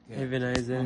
אבן העזר.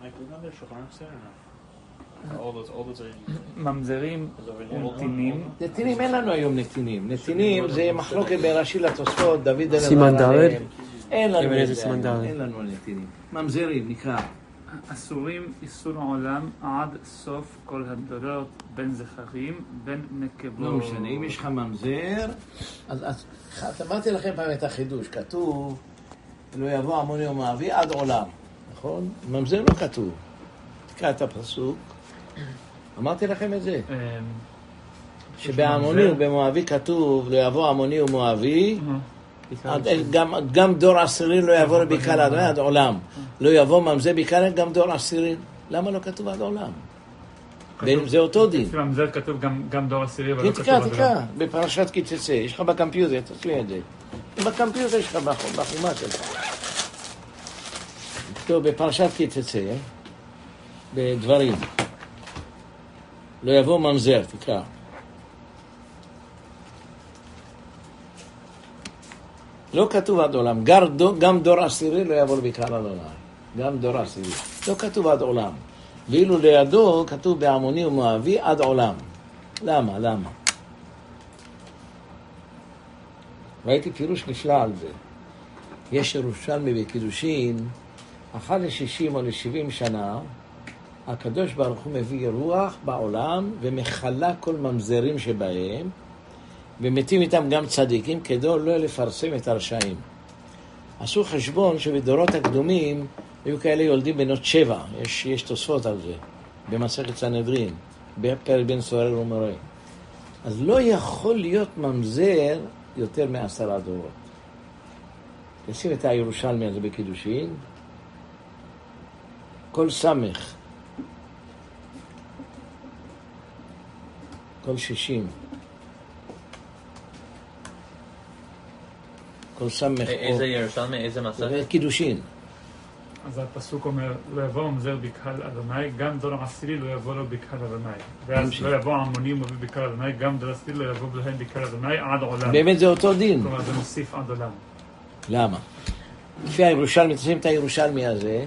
ממזרים ונתינים. נתינים אין לנו היום נתינים. נתינים זה מחלוקת ברש"י לתוספות, דוד אלעזר. סימן ד'. אין לנו אבן העזר סימן ד'. אין לנו נתינים. ממזרים נקרא. אסורים איסור העולם עד סוף כל הדורות, בין זכרים, בין נקבות. לא משנה, אם יש לך ממזר, אז אמרתי לכם פעם את החידוש, כתוב, לא יבוא עמוני ומואבי עד עולם, נכון? ממזר לא כתוב. תקרא את הפסוק. אמרתי לכם את זה. שבעמוני ובמואבי כתוב, לא יבוא עמוני ומואבי, גם דור עשירי לא יבוא לבקר עד עולם. לא יבוא ממזר בקר גם דור עשירי. למה לא כתוב עד עולם? זה אותו דין. ממזר כתוב גם דור עשירי, אבל לא כתוב עד עולם. תקרא, בפרשת כי תצא. יש לך בקמפיוטר, תעשי את זה. בקמפיוטר יש לך בחומה שלך. טוב, בפרשת כי תצא, בדברים. לא יבוא ממזר, תקרא. לא כתוב עד עולם, גם דור עשירי לא יבוא לבקר עד עולם, גם דור עשירי, לא כתוב עד עולם, ואילו לידו כתוב בעמוני ומואבי עד עולם. למה? ראיתי פירוש נפלא על זה. יש ירושלמי בקידושין, אחת ל-60 או ל-70 שנה, הקדוש ברוך הוא מביא רוח בעולם ומחלה כל ממזרים שבהם, ומתים איתם גם צדיקים, כדי לא לפרסם את הרשעים. עשו חשבון שבדורות הקדומים היו כאלה יולדים בנות 7, יש תוספות על זה, במסכת סנהדרין, בפרק בן סורר ומורה. אז לא יכול להיות ממזר יותר מ10 דורות. תשים את הירושלמי הזה בקידושין, כל סמך, כל 60, כל סמך. איזה ירושלמי, איזה מסכת? קידושין. אז הפסוק אומר, לא יבוא ממזר בקהל אדוני, גם דור עשירי לא יבוא לו בקהל אדוני. ואז לא יבוא עמוני ומואבי בקהל אדוני, גם דור עשירי לא יבוא להם בקהל אדוני עד עולם. באמת זה אותו דין. כלומר, זה מוסיף עד עולם. למה? לפי הירושלמי, תשים את הירושלמי הזה,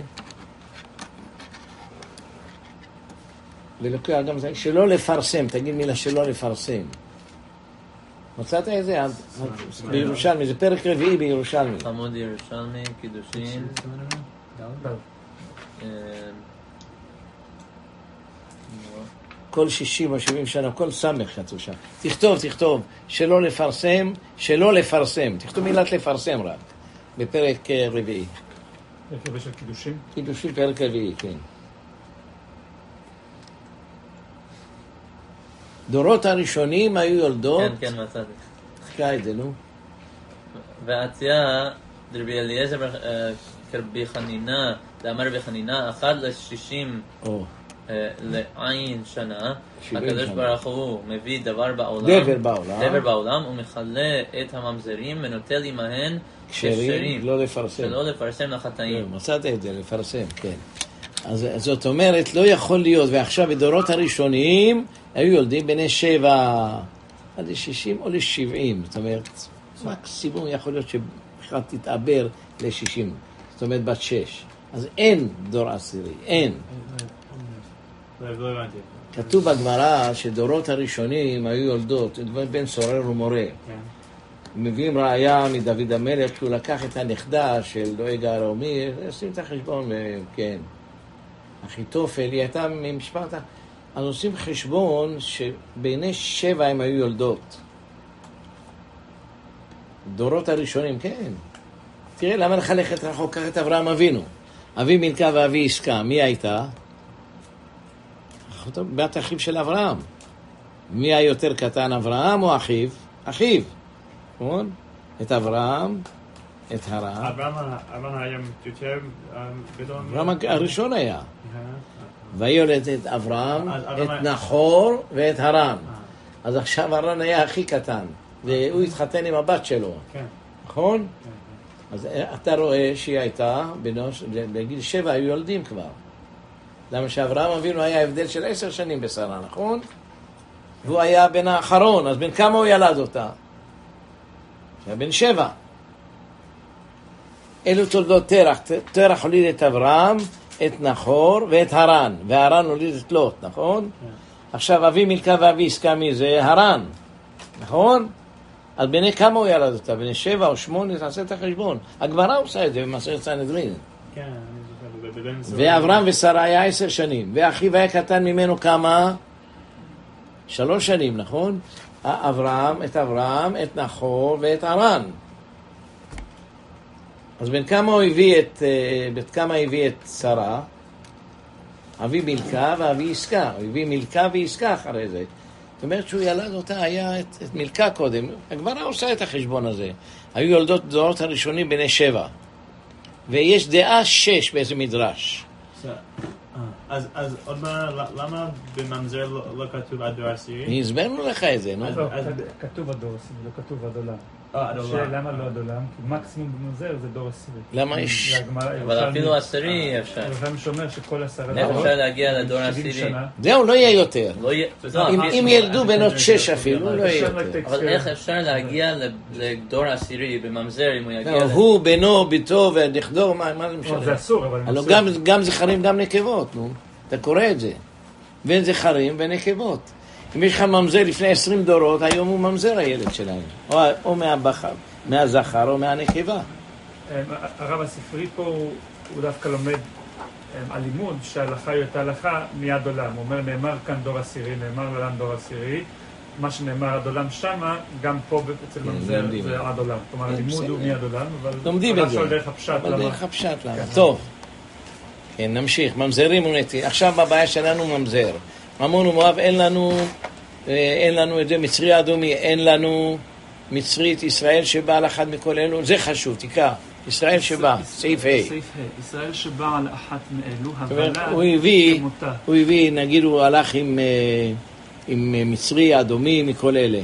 ולוקח גם זה, שלא לפרסם, תגיד מילה שלא לפרסם. מצאת את זה? בירושלמי, זה פרק רביעי בירושלמי. עמוד ירושלמי, קידושין. כל 60 או 70 שנה, כל סמך כתוב שם. תכתוב, שלא לפרסם. תכתוב מילת לפרסם רק, בפרק רביעי. פרק רביעי של קידושין? קידושין פרק רביעי, כן. דורות הראשונים היו יולדות. כן, מצאתי. תקרא את זה, נו. ועציה דרבי אליעזר כרבי חנינה, דאמר רבי חנינה, 1 ל-60 לעין שנה, הקדוש ברוך הוא מביא דבר בעולם ומחלה את הממזרים ונוטל עמהן כשרים, שלא לפרסם לחטאים. מצאת את זה, לפרסם, כן. אז זאת אומרת, לא יכול להיות, ועכשיו בדורות הראשונים היו יולדים בני 7 עד 60 או ל-70, זאת אומרת, מקסימום יכול להיות שבכלל תתעבר ל-60, זאת אומרת בת 6. אז אין דור עשירי, אין. כתוב בגמרא שדורות הראשונים היו יולדות, בן סורר ומורה. מביאים ראיה מדוד המלך, שהוא לקח את הנכדה של דואג הרומי, עושים את החשבון, כן. אחיתופל, היא הייתה ממשפחת, אז עושים חשבון שביני 7 הם היו יולדות. דורות הראשונים, כן. תראה, למה לך ללכת רחוק? קח את אברהם אבינו. אבי מילכה ואבי עסקה, מי הייתה? בת אחיו של אברהם. מי היותר קטן, אברהם או אחיו? אחיו. נכון? את אברהם, את הרם. אברהם היה יותר גדול. אברהם הראשון היה. ויולד את אברהם, את נחור ואת הרם. אז עכשיו הרם היה הכי קטן, והוא התחתן עם הבת שלו. נכון? אז אתה רואה שהיא הייתה, בגיל 7 היו יולדים כבר. למה שאברהם אבינו היה הבדל של 10 שנים בשרה, נכון? והוא היה בן האחרון, אז בן כמה הוא ילד אותה? היה בן 7. אלו תולדות תרח. תרח הוליד את אברהם, את נחור ואת הרן, והרן הוליד את לוט, נכון? עכשיו אבי מילכה ואבי עסקה מי זה? הרן, נכון? אז בני כמה הוא ילד אותה? בני 7 או 8, תעשה את החשבון. הגמרא עושה את זה במסכת סנהדרין. כן, ואברהם ושרה היה 10 שנים, ואחיו היה קטן ממנו כמה? 3 שנים, נכון? את אברהם, את נחור ואת הרן. אז בין כמה הביא את שרה? אבי מילכה ואבי עסקה. הוא הביא מילכה ועסקה אחרי זה. זאת אומרת שהוא ילד אותה, היה את מילכה קודם. הגמרא עושה את החשבון הזה. היו יולדות דורות הראשונים בני 7. ויש דעה 6 באיזה מדרש. אז עוד מה, למה בממזר לא כתוב עד דור עשירי? הסברנו לך את זה, נו. כתוב עד דור עשירי, לא כתוב עד עולם. למה לא עד עולם? כי מקסימום בממזר זה דור עשירי. למה יש? אבל אפילו עשירי אפשר. ירושלים שומר שכל 10 אפשר להגיע לדור עשירי. זהו, לא יהיה יותר. אם ילדו בנות 6 אפילו, לא יהיה יותר. אבל איך אפשר להגיע לדור עשירי בממזר אם הוא יגיע... הוא, בנו, ביתו ונכדו, מה זה משנה? זה אסור, אבל... גם זכרים, גם נקבות, נו. אתה קורא את זה. בין זכרים ונקבות. אם יש לך ממזר לפני 20 דורות, היום הוא ממזר הילד שלהם. או מהזכר או מהנקבה. הרב הספרי פה הוא דווקא לומד הלימוד שההלכה היא אותה הלכה מיד עולם. הוא אומר, נאמר כאן דור עשירי, נאמר לעולם דור עשירי. מה שנאמר עד עולם שמה, גם פה אצל ממזר זה עד עולם. כלומר, הלימוד הוא מיד עולם, אבל... לומדים את זה. אבל דרך הפשט למה. דרך הפשט למה. טוב. כן, נמשיך. ממזרים ונתי. עכשיו הבעיה שלנו ממזר. ממון ומואב אין לנו את זה, מצרי אדומי, אין לנו מצרית ישראל שבא על אחד מכל אלו, זה חשוב, תקרא, ישראל שבא, סעיף ה'. ישראל שבא על אחת מאלו, הוא הביא, נגיד הוא הלך עם מצרי אדומי מכל אלה,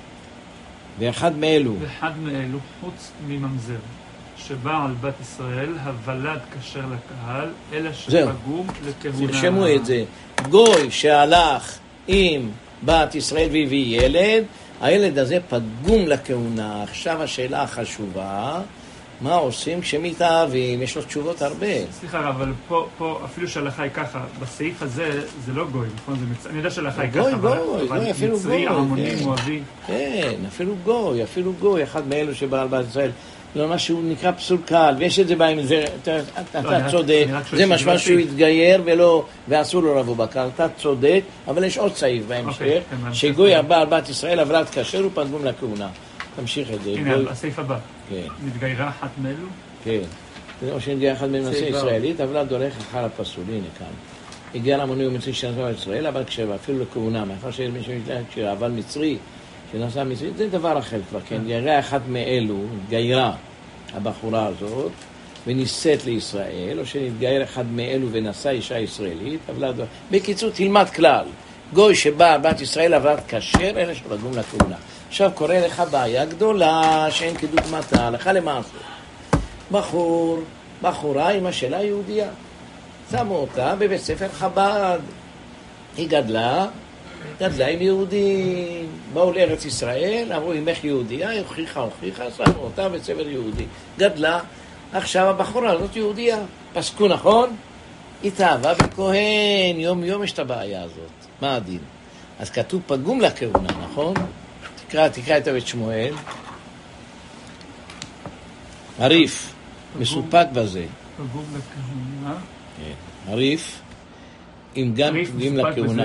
ואחד מאלו. ואחד מאלו, חוץ מממזר, שבא על בת ישראל, הוולד כשר לקהל, אלא שפגום לכהונה. תרשמו את זה. גוי שהלך עם בת ישראל והביא ילד, הילד הזה פגום לכהונה. עכשיו השאלה החשובה, מה עושים כשמתאהבים? יש לו תשובות הרבה. סליחה, אבל פה אפילו שההלכה היא ככה, בסעיף הזה זה לא גוי, נכון? אני יודע שההלכה היא ככה, אבל מצרי, עמוני, מואבי. כן, אפילו גוי, אחד מאלו שבא על בת ישראל. לא, מה שהוא נקרא פסול קהל, ויש את זה בהם, אתה צודק, זה משמע שהוא התגייר ואסור לו לבוא בקהל, אתה צודק, אבל יש עוד סעיף בהמשך, שגוי הבא על בת ישראל, הוולד כשר ופגום לכהונה. תמשיך את זה. הנה, הסעיף הבא. נתגיירה אחת מאלו? כן. או שנתגיירה אחת מנושא ישראלית, הוולד הולך אחר הפסול, הנה כאן. הגיע למוני ומצרי שנשא ישראל, אבל כשבא אפילו לכהונה, מאחר שיש מי שמשלח כשהאבל מצרי, שנעשה מצרית, זה דבר אחר כבר, כן? גיירה אחת מאלו, גיירה הבחורה הזאת, ונישאת לישראל, או שנתגייר אחד מאלו ונשא אישה ישראלית, בקיצור, תלמד כלל, גוי שבא בת ישראל עברת כשר, אלה שפגום לכהונה. עכשיו קורא לך בעיה גדולה, שאין כדוגמתה, הלכה למעשה. בחורה עם השאלה יהודייה, שמו אותה בבית ספר חב"ד, היא גדלה עם יהודים, באו לארץ ישראל, אמרו אמך יהודייה, היא הוכיחה, שמו אותה בבית ספר יהודי, גדלה, עכשיו הבחורה הזאת יהודייה, פסקו נכון? התאהבה בכהן, יום יש את הבעיה הזאת, מה הדין? אז כתוב פגום לכהונה, נכון? תקרא את בית שמואל, הריף, מסופק בזה. פגום לכהונה? כן, הריף, אם גם פגומים לכהונה.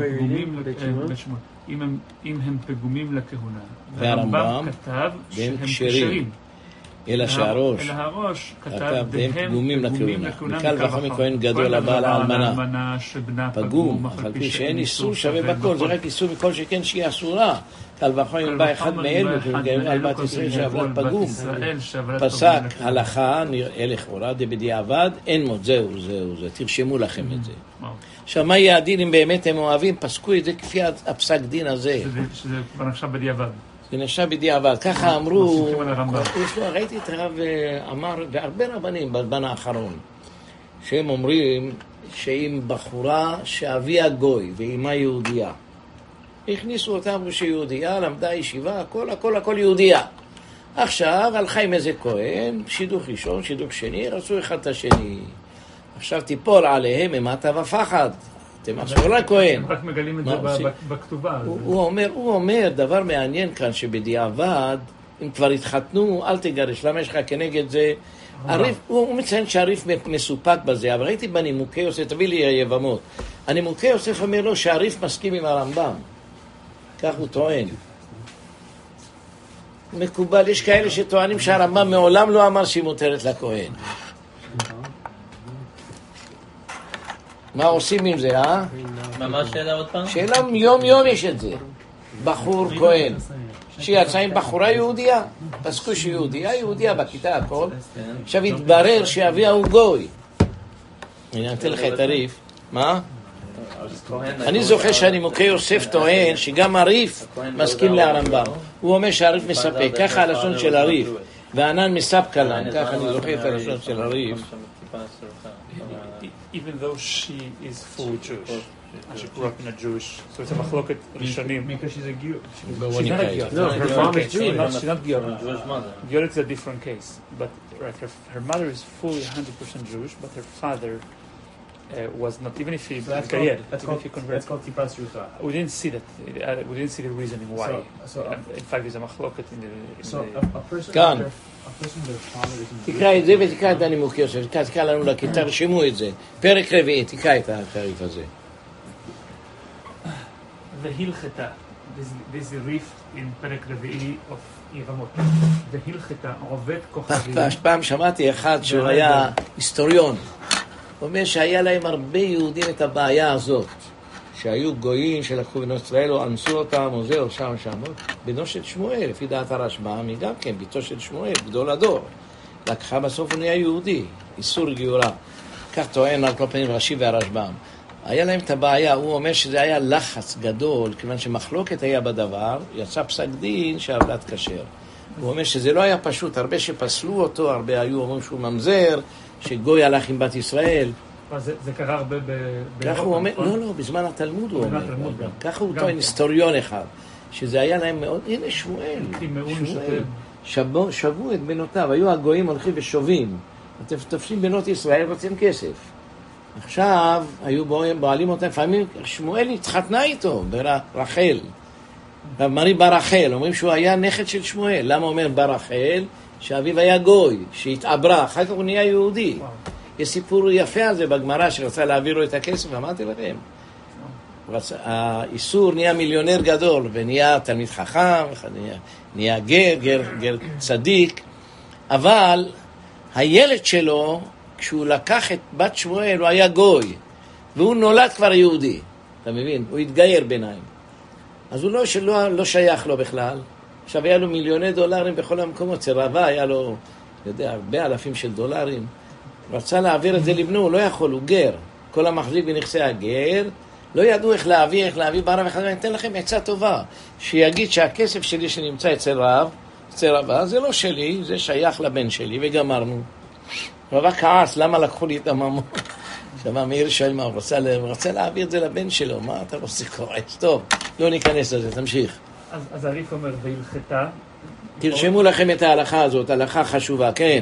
אם הם פגומים לכהונה. והרמב"ם כתב שהם כשרים. אלא שהראש כתב והם פגומים לכהונה. מקל וחומר כהן גדול הבעל האלמנה. פגום, אף על פי שאין איסור שווה בכל, זה רק איסור מכל שכן שהיא אסורה. קל וחומר בא אחד מאלו, על בת ישראל שעברת פגום. פסק הלכה, נראה לכאורה, בדיעבד, אין מות, זהו, תרשמו לכם את זה. עכשיו, מה יהיה הדין אם באמת הם אוהבים? פסקו את זה כפי הפסק דין הזה. שזה כבר נחשב בדיעבד. זה נחשב בדיעבד. ככה אמרו, ראיתי את הרב אמר, והרבה רבנים בזמן האחרון, שהם אומרים שאם בחורה שאביה גוי ואימה יהודייה, הכניסו אותה, אמרו שיהודייה, למדה ישיבה, הכל יהודייה. עכשיו הלכה עם איזה כהן, שידוך ראשון, שידוך שני, רצו אחד את השני. עכשיו תיפול עליהם אימתה ופחד. אתם אסור לכהן. רק מגלים את זה בכתובה. הוא אומר דבר מעניין כאן, שבדיעבד, אם כבר התחתנו, אל תגרש. למה יש לך כנגד זה? הוא מציין שהריף מסופק בזה, אבל ראיתי בנימוקי יוסף, תביא לי היבמות. הנימוקי יוסף אומר לו שהריף מסכים עם הרמב"ם. כך הוא טוען. מקובל, יש כאלה שטוענים שהרמב"ם מעולם לא אמר שהיא מותרת לכהן. מה עושים עם זה, אה? מה שאלה עוד פעם? שאלה יום יום יש את זה. בחור כהן שיצא עם בחורה יהודיה, פסקו יהודיה בכיתה הכל. עכשיו התברר שאביה הוא גוי. אני אתן לך את הריף. מה? אני זוכר שהנימוקי יוסף טוען שגם הריף מסכים להרמב"ם. הוא אומר שהריף מספק, ככה הלשון של הריף, וענן מספקה להם, ככה אני זוכר את הלשון של הריף. Even though she is fully Jewish, she grew up in a Jewish, so it's a machloket rishonim. Because she's a Gior. She's not a Gior. No, her mom is Jewish. She's not Gior. Gior is a different case. But right, her mother is fully 100% Jewish, but her father was not, even if he converted. That's called Tipas Rucha. We didn't see that. We didn't see the reasoning why. In fact, there's a machloket in the... So a person... כאן. תקרא את זה ותקרא את הנימוקי יוסף, תקרא לנו לכיתה, תרשמו את זה. פרק רביעי, תקרא את התעריף הזה. והלכתה, this is the rift in פרק רביעי of יבמות. והלכתה, עובד כוכבים. פעם שמעתי אחד שהוא היה היסטוריון. הוא אומר שהיה להם הרבה יהודים את הבעיה הזאת. שהיו גויים שלקחו בנות ישראל או אנסו אותם או זה או שם. בנו של שמואל, לפי דעת הרשב"ם, היא גם כן, ביתו של שמואל, גדול הדור. לקחה בסוף הוא נהיה יהודי, איסור גיורה. כך טוען על כל פנים רש"י והרשב"ם. היה להם את הבעיה, הוא אומר שזה היה לחץ גדול, כיוון שמחלוקת היה בדבר, יצא פסק דין שהעבלת כשר. הוא אומר שזה לא היה פשוט, הרבה שפסלו אותו, הרבה היו אומרים שהוא ממזר, שגוי הלך עם בת ישראל. זה קרה הרבה ככה הוא אומר, לא, בזמן התלמוד הוא אומר. ככה הוא טוען היסטוריון אחד, שזה היה להם מאוד, הנה שמואל. שבו את בנותיו, היו הגויים הולכים ושובים. אתם תופסים בנות ישראל, רוצים כסף. עכשיו היו בועלים אותם, לפעמים שמואל התחתנה איתו, ברחל. מרי ברחל, אומרים שהוא היה נכד של שמואל. למה אומר ברחל? שאביו היה גוי, שהתעברה, אחר כך הוא נהיה יהודי. יש סיפור יפה על זה בגמרא שרצה להעביר לו את הכסף, אמרתי לכם. האיסור נהיה מיליונר גדול, ונהיה תלמיד חכם, נהיה גר צדיק, אבל הילד שלו, כשהוא לקח את בת שמואל, הוא היה גוי, והוא נולד כבר יהודי, אתה מבין? הוא התגייר ביניים. אז הוא לא שייך לו בכלל. עכשיו היה לו מיליוני דולרים בכל המקומות, צרבה היה לו, הרבה אלפים של דולרים. רצה להעביר את זה לבנו, הוא לא יכול, הוא גר. כל המחזיק בנכסי הגר, לא ידעו איך להביא ברב אחד. אני אתן לכם עצה טובה, שיגיד שהכסף שלי שנמצא אצל רבה, זה לא שלי, זה שייך לבן שלי, וגמרנו. רבה כעס, למה לקחו לי את הממון? עכשיו מאיר שואל מה, הוא רוצה להעביר את זה לבן שלו, מה אתה רוצה כועס? טוב, לא ניכנס לזה, תמשיך. אז הריף אומר, והלכתה. תרשמו לכם את ההלכה הזאת, הלכה חשובה, כן.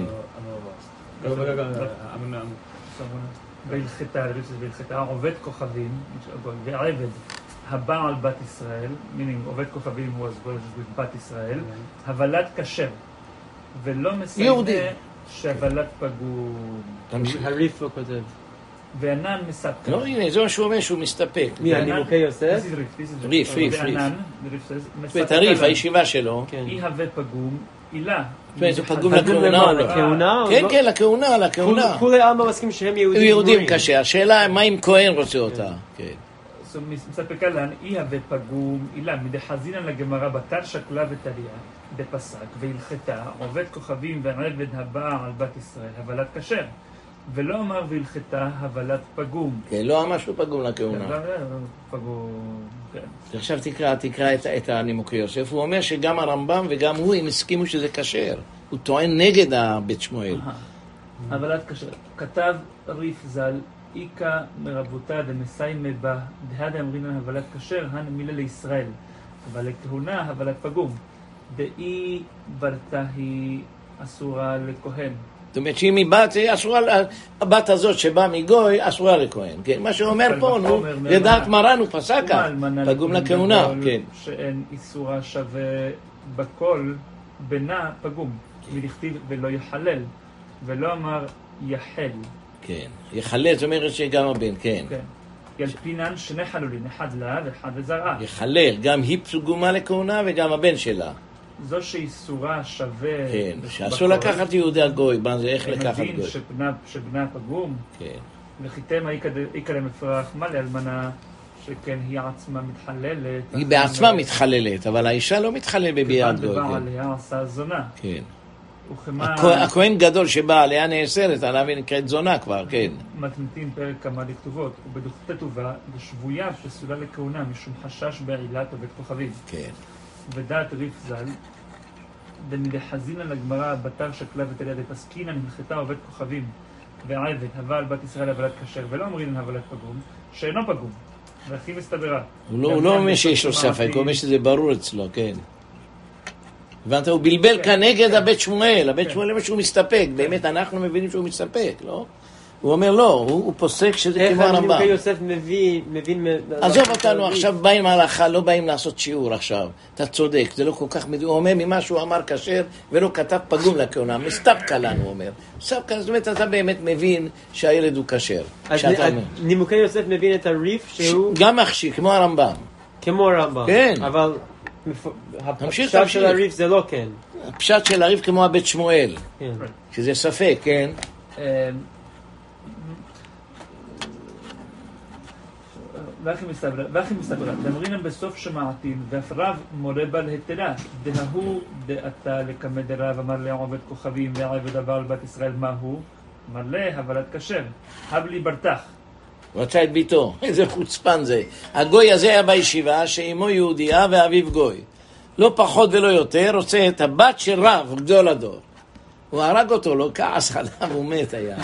והלכתה עובד כוכבים, ועבד הבעל בת ישראל, meaning עובד כוכבים הוא בת ישראל, הבלת כשר, ולא מסיימה שהבלת פגום. הריף לא כותב. וענן מספק. לא, הנה, זה מה שהוא אומר שהוא מסתפק. מי, הנימוקי יוסף? ריף. וענן, ואת הריף, הישיבה שלו. אי הווה פגום, אילה. זה פגום לכהונה. לכהונה? כן, לכהונה. כולי עלמא מסכים שהם יהודים. יהודים קשה. השאלה, מה אם כהן רוצה אותה? כן. מספקה לן, אי הווה פגום, אילה, מדחזינן לגמרא בתר שקלה ותליה, בפסק, והלכתה, עובד כוכבים ועבד הבעל בת ישראל, הבלת כשר. ולא אמר והלכתה הבלת פגום. כן, לא אמר שהוא פגום לכהונה. פגום, כן. עכשיו תקרא את הנימוקי יוסף. הוא אומר שגם הרמב"ם וגם הוא, הם הסכימו שזה כשר. הוא טוען נגד בית שמואל. הבלת כשר. כתב ריף ז"ל, איקה מרבותה דמסיימה בה, דהדה אמרינן הבלת כשר, הן מילה לישראל. אבל לכהונה הבלת פגום. דאי ברתה היא אסורה לכהן. זאת אומרת שאם היא בת, הבת הזאת שבאה מגוי, אסורה לכהן. כן, מה שאומר פה, נו, לדעת מרן הוא פסקה, פגום לכהונה. כן. שאין איסורה שווה בכל, בינה פגום. מלכתיב ולא יחלל, ולא אמר יחל. כן, יחלל, זאת אומרת שגם הבן, כן. כן. ילפינן שני חלולין, אחד לה ואחד לזרעה. יחלל, גם היא פגומה לכהונה וגם הבן שלה. זו שאיסורה שווה... כן, שאסור לקחת יהודי הגוי, זה איך לקחת גוי. מבין שבנה פגום. כן. וחיתם איקה למפרח מלא אלמנה, שכן היא עצמה מתחללת. היא בעצמה מתחללת, אבל האישה לא מתחללת בביאת גוי. כיוון עליה עשה זונה. כן. הכהן גדול שבא עליה נאסרת, עליו נקראת זונה כבר, כן. מתניתים פרק כמה לכתובות, ובדוכתה טובה, ושבויה פסולה לכהונה, משום חשש בעילת ובית כוכבים. כן. ודעת ריף ז"ל, דמדחזין על הגמרא, בתר שקלה ותליה דפסקינה, נמחתה ובית כוכבים, ועבד, הווה על בת ישראל הבלת כשר, ולא אומרים הבלת פגום, שאינו פגום, והכי מסתברה. הוא לא אומר שיש לו ספק, הוא אומר שזה ברור אצלו, כן. הבנת, הוא בלבל כנגד הבית שמואל, הבית שמואל אומר שהוא מסתפק, באמת אנחנו מבינים שהוא מסתפק, לא? הוא אומר לא, הוא פוסק שזה כמו הרמב"ם. איך יוסף מבין... עזוב אותנו, עכשיו באים ההלכה, לא באים לעשות שיעור עכשיו. אתה צודק, זה לא כל כך... הוא אומר ממה שהוא אמר כשר ולא כתב פגום לכהונה, מסתפקה לנו, הוא אומר. מסתפקה, זאת אומרת, אתה באמת מבין שהילד הוא כשר. אז נימוקי יוסף מבין את הריף שהוא... גם מחשיב, כמו הרמב"ם. כמו הרמב"ם. כן. אבל הפשט של הריף זה לא כן. הפשט של הריף כמו הבית שמואל. כן. שזה ספק, כן. ואחי מסתברה, דמרינם בסוף שמעתים, ואף רב מורה בה להתלה, דההוא דעתה לקמא דרב, אמר לעובד כוכבים, ועבד הבעל בת ישראל, מה הוא? אמר לה, הבלת כשר, הב לי ברתח. רצה את ביתו, איזה חוצפן זה. הגוי הזה היה בישיבה, שאמו יהודייה ואביו גוי. לא פחות ולא יותר, רוצה את הבת של רב, גדול הדור. הוא הרג אותו, לא כעס עליו, הוא מת היה.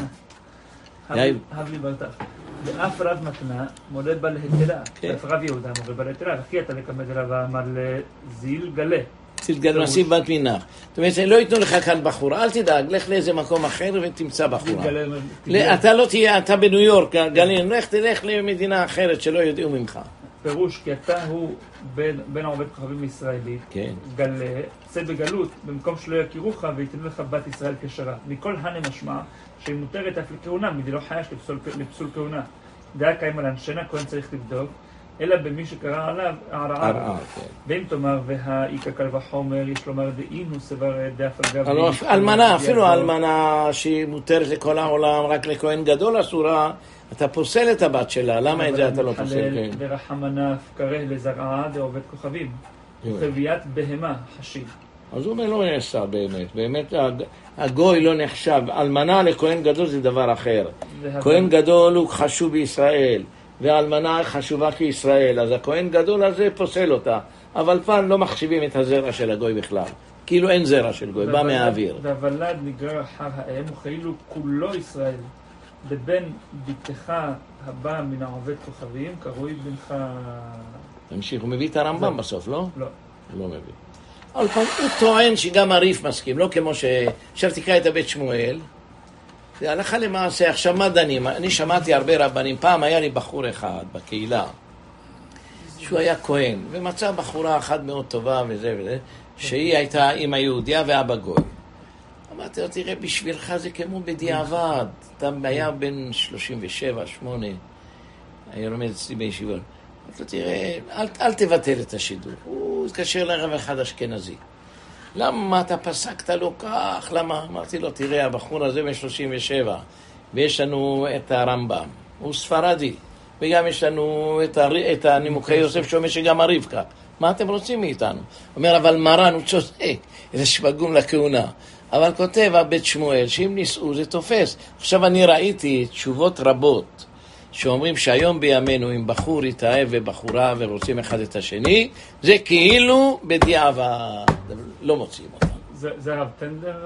הב לי ברתח. ואף רב מתנה מולד בה להתלה, ואף רב יהודה מולד בה להתלה, וכי אתה לקמא דרב אמר לזיל גלה. זיל גלה, נשיא בת מנח. זאת אומרת, לא ייתנו לך כאן בחורה, אל תדאג, לך לאיזה מקום אחר ותמצא בחורה. אתה לא תהיה, אתה בניו יורק, גלין, תלך למדינה אחרת שלא יודעו ממך. פירוש, כי אתה הוא בין העובד כוכבים ישראלי, גלה, צא בגלות, במקום שלא יכירוך ויתנו לך בת ישראל כשרה. מכל הנמשמע, שהיא מותרת אף לכהונה, מדי לא חייש לפסול כהונה. דעה קיימה לאנשנה, כהן צריך לבדוק, אלא במי שקרא עליו הרעה. ואם תאמר, והאיקה קל וחומר, יש לומר דאינו סבר דאף על גב. אלמנה, אפילו אלמנה שהיא מותרת לכל העולם, רק לכהן גדול אסורה, אתה פוסל את הבת שלה, למה את זה אתה לא פוסל? ורחמנה קרא לזרעה דעובד כוכבים, וחביית בהמה חשיב. אז הוא אומר לא נעשה באמת, באמת הגוי לא נחשב, אלמנה לכהן גדול זה דבר אחר. כהן גדול הוא חשוב בישראל, והאלמנה חשובה כישראל, אז הכהן גדול הזה פוסל אותה, אבל פעם לא מחשיבים את הזרע של הגוי בכלל, כאילו אין זרע של גוי, בא מהאוויר. והוולד נגרר אחר האם, וכאילו כולו ישראל, בבן ביתך הבא מן העובד כוכבים, קרוי בנך... תמשיך, הוא מביא את הרמב"ם בסוף, לא? לא. הוא לא מביא. אבל פעם הוא טוען שגם הריף מסכים, לא כמו עכשיו תקרא את הבית שמואל, זה הלכה למעשה, עכשיו מה דנים? אני שמעתי הרבה רבנים, פעם היה לי בחור אחד בקהילה, שהוא היה כהן, ומצא בחורה אחת מאוד טובה וזה וזה, שהיא הייתה אמא יהודיה ואבא גוי. אמרתי לו, תראה, בשבילך זה כמו בדיעבד, אתה היה בן 37, 8, היה לומד אצלי בישיבות. אמרתי לו, תראה, אל תבטל את השידור, הוא התקשר לרב אחד אשכנזי. למה אתה פסקת לו כך? למה? אמרתי לו, תראה, הבחור הזה מ-37, ויש לנו את הרמב"ם, הוא ספרדי, וגם יש לנו את הנימוקי יוסף שאומר שגם הריף כך. מה אתם רוצים מאיתנו? הוא אומר, אבל מרן הוא צודק, זה שפגום לכהונה. אבל כותב הבית שמואל, שאם ניסו זה תופס. עכשיו אני ראיתי תשובות רבות, שאומרים שהיום בימינו, אם בחור יתאהב ובחורה ורוצים אחד את השני, זה כאילו בדיעבד, לא מוצאים אותם. זה הרב טנדלר?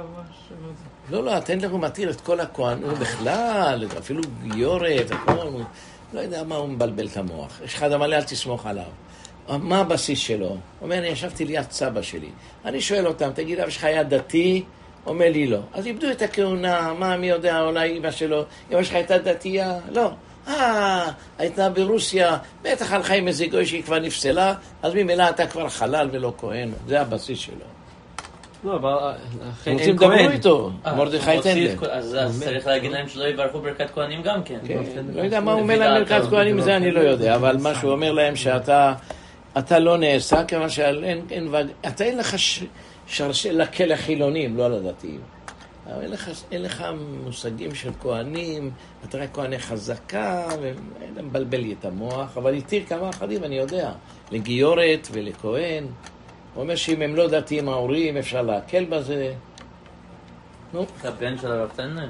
לא, הטנדלר הוא מתיר את כל הכהן, הוא בכלל, אפילו גיורת, הכל, לא יודע מה הוא מבלבל את המוח. יש לך דמלא, אל תסמוך עליו. מה הבסיס שלו? הוא אומר, אני ישבתי ליד סבא שלי. אני שואל אותם, תגיד, אבא שלך היה דתי? אומר לי לא. אז איבדו את הכהונה, מי יודע, אולי אמא שלו, אמא שלך הייתה דתייה? לא. הייתה ברוסיה, בטח הלכה עם איזה גוי שהיא כבר נפסלה, אז ממילא אתה כבר חלל ולא כהן. זה הבסיס שלו. לא, אבל רוצים לדבר איתו, מרדכי טנדלר. אז צריך להגיד להם שלא יברכו ברכת כהנים גם כן. לא יודע מה הוא אומר להם ברכת כהנים, זה אני לא יודע, אבל מה שהוא אומר להם שאתה לא נעשה, כיוון שאתה אין לך לקה לחילונים, לא לדתיים. אין לך מושגים של כהנים, אתה רואה כהני חזקה, ומבלבל לי את המוח, אבל התיר כמה אחדים, אני יודע, לגיורת ולכהן. הוא אומר שאם הם לא דתיים ההורים, אפשר להקל בזה. נו. אתה בן של הרב טנדלר?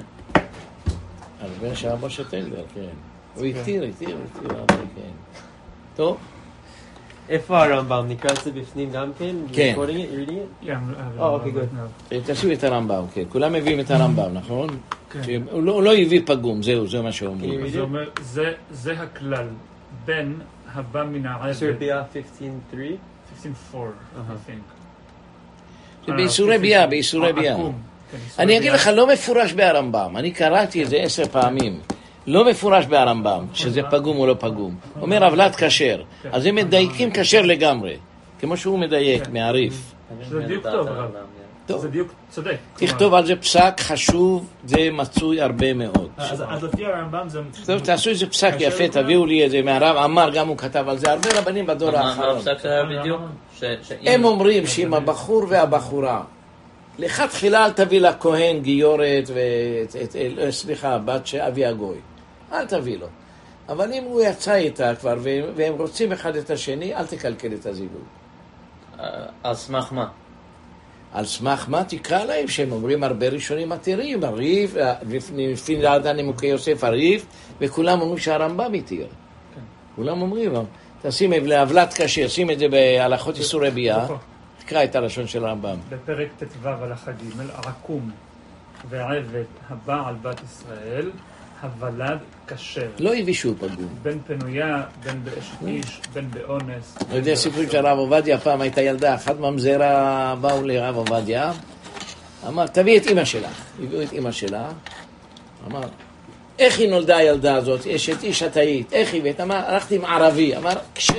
הבן של רבו של טנדלר, כן. הוא התיר, כן. טוב. איפה הרמב"ם? נקרא את זה בפנים גם כן? כן. אוקיי, גוד. תעשו את הרמב"ם, כן. כולם מביאים את הרמב"ם, נכון? כן. הוא לא הביא פגום, זה מה שאומרים. זה אומר, זה הכלל בין הבא מן העבד. סרביה 15-3? 15-4, I think. זה באיסורי ביאה. אני אגיד לך, לא מפורש בהרמב"ם. אני קראתי את זה 10 פעמים. לא מפורש בהרמב"ם, שזה פגום או לא פגום. אומר הבלת כשר. אז הם מדייקים כשר לגמרי. כמו שהוא מדייק, מעריף. זה דיוק טוב, הרב. זה דיוק צודק. תכתוב על זה פסק חשוב, זה מצוי הרבה מאוד. אז לפי הרמב"ם זה... טוב, תעשו איזה פסק יפה, תביאו לי את זה מהרב עמר, גם הוא כתב על זה. הרבה רבנים בדור האחרון. מה הפסק שהיה בדיוק? הם אומרים שאם הבחור והבחורה, לכתחילה אל תביא לכהן גיורת, בת שאבי הגוי. אל תביא לו. אבל אם הוא יצא איתה כבר, והם רוצים אחד את השני, אל תקלקל את הזיווג. על סמך מה? על סמך מה תקרא להם, שהם אומרים הרבה ראשונים מתירים, הריף, לפי דעת נימוקי יוסף הריף, וכולם אומרים שהרמב"ם מתיר. כולם אומרים, תשים להבלת כשר, שים את זה בהלכות איסורי ביאה, תקרא את הלשון של הרמב"ם. בפרק ט"ו הלכה ג' עקום ועבד הבא על בת ישראל, הוולד כשר. לא הביא שהוא פגום. בין פנויה, בין באשת איש, בין באונס. לא יודע, סיפורים של הרב עובדיה, פעם הייתה ילדה אחת ממזרה, באו לרב עובדיה, אמר, תביא את אמא שלך. הביאו את אמא שלה, אמר, איך היא נולדה הילדה הזאת? אשת איש את היית. איך היא? אמר, הלכתי עם ערבי. אמר,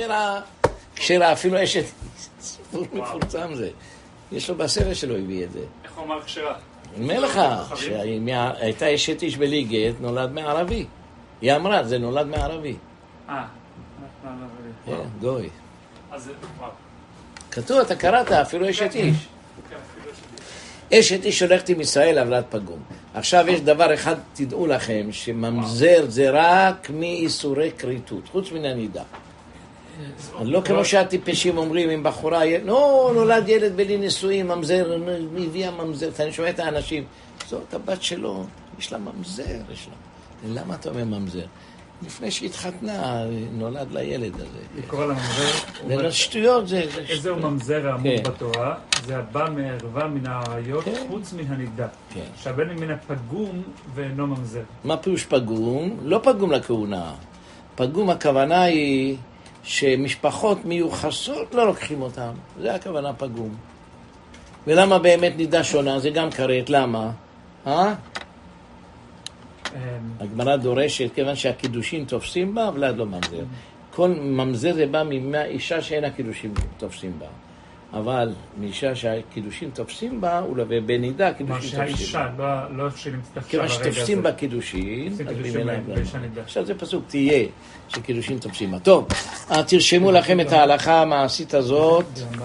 כשרה, אפילו אשת סיפור מפורסם זה. יש לו בספר שלו הביא את זה. איך הוא אמר כשרה? אני אומר לך, שהייתה אשת איש בליגת, נולד מערבי. היא אמרה, זה נולד מערבי. כן, גוי. כתוב, אתה קראת, אפילו אשת איש. אשת איש הולכת עם ישראל עבלת פגום. עכשיו יש דבר אחד, תדעו לכם, שממזר זה רק מאיסורי כריתות, חוץ מן הנידה. לא כמו שהטיפשים אומרים, עם בחורה, נולד ילד בלי נישואים, ממזר, הביאה ממזר, אני שומע את האנשים, זאת הבת שלו, יש לה ממזר, למה אתה אומר ממזר? לפני שהתחתנה, נולד לילד הזה. לקרוא לממזר? זה שטויות, זה... איזהו ממזר האמור בתורה? זה הבא מערווה מן העריות, חוץ מן הנידה. שהבן מן הפגום ואינו ממזר. מה פירוש פגום? לא פגום לכהונה. פגום הכוונה היא שמשפחות מיוחסות לא לוקחים אותם. זה הכוונה פגום. ולמה באמת נידה שונה? זה גם קראת. למה? הגמרא דורשת, כיוון שהקידושים תופסים בה, ולד לא ממזר. כל ממזר זה בא מאישה שאין הקידושים תופסים בה. אבל מאישה שהקידושים תופסים בה, ובנידה הקידושים תופסים בה. מה שהאישה לא אפשרים תתפשר כיוון שתופסים בה קידושים, אז ממילא הם לא. עכשיו זה פסוק, תהיה שקידושים תופסים בה. טוב, תרשמו לכם את ההלכה המעשית הזאת.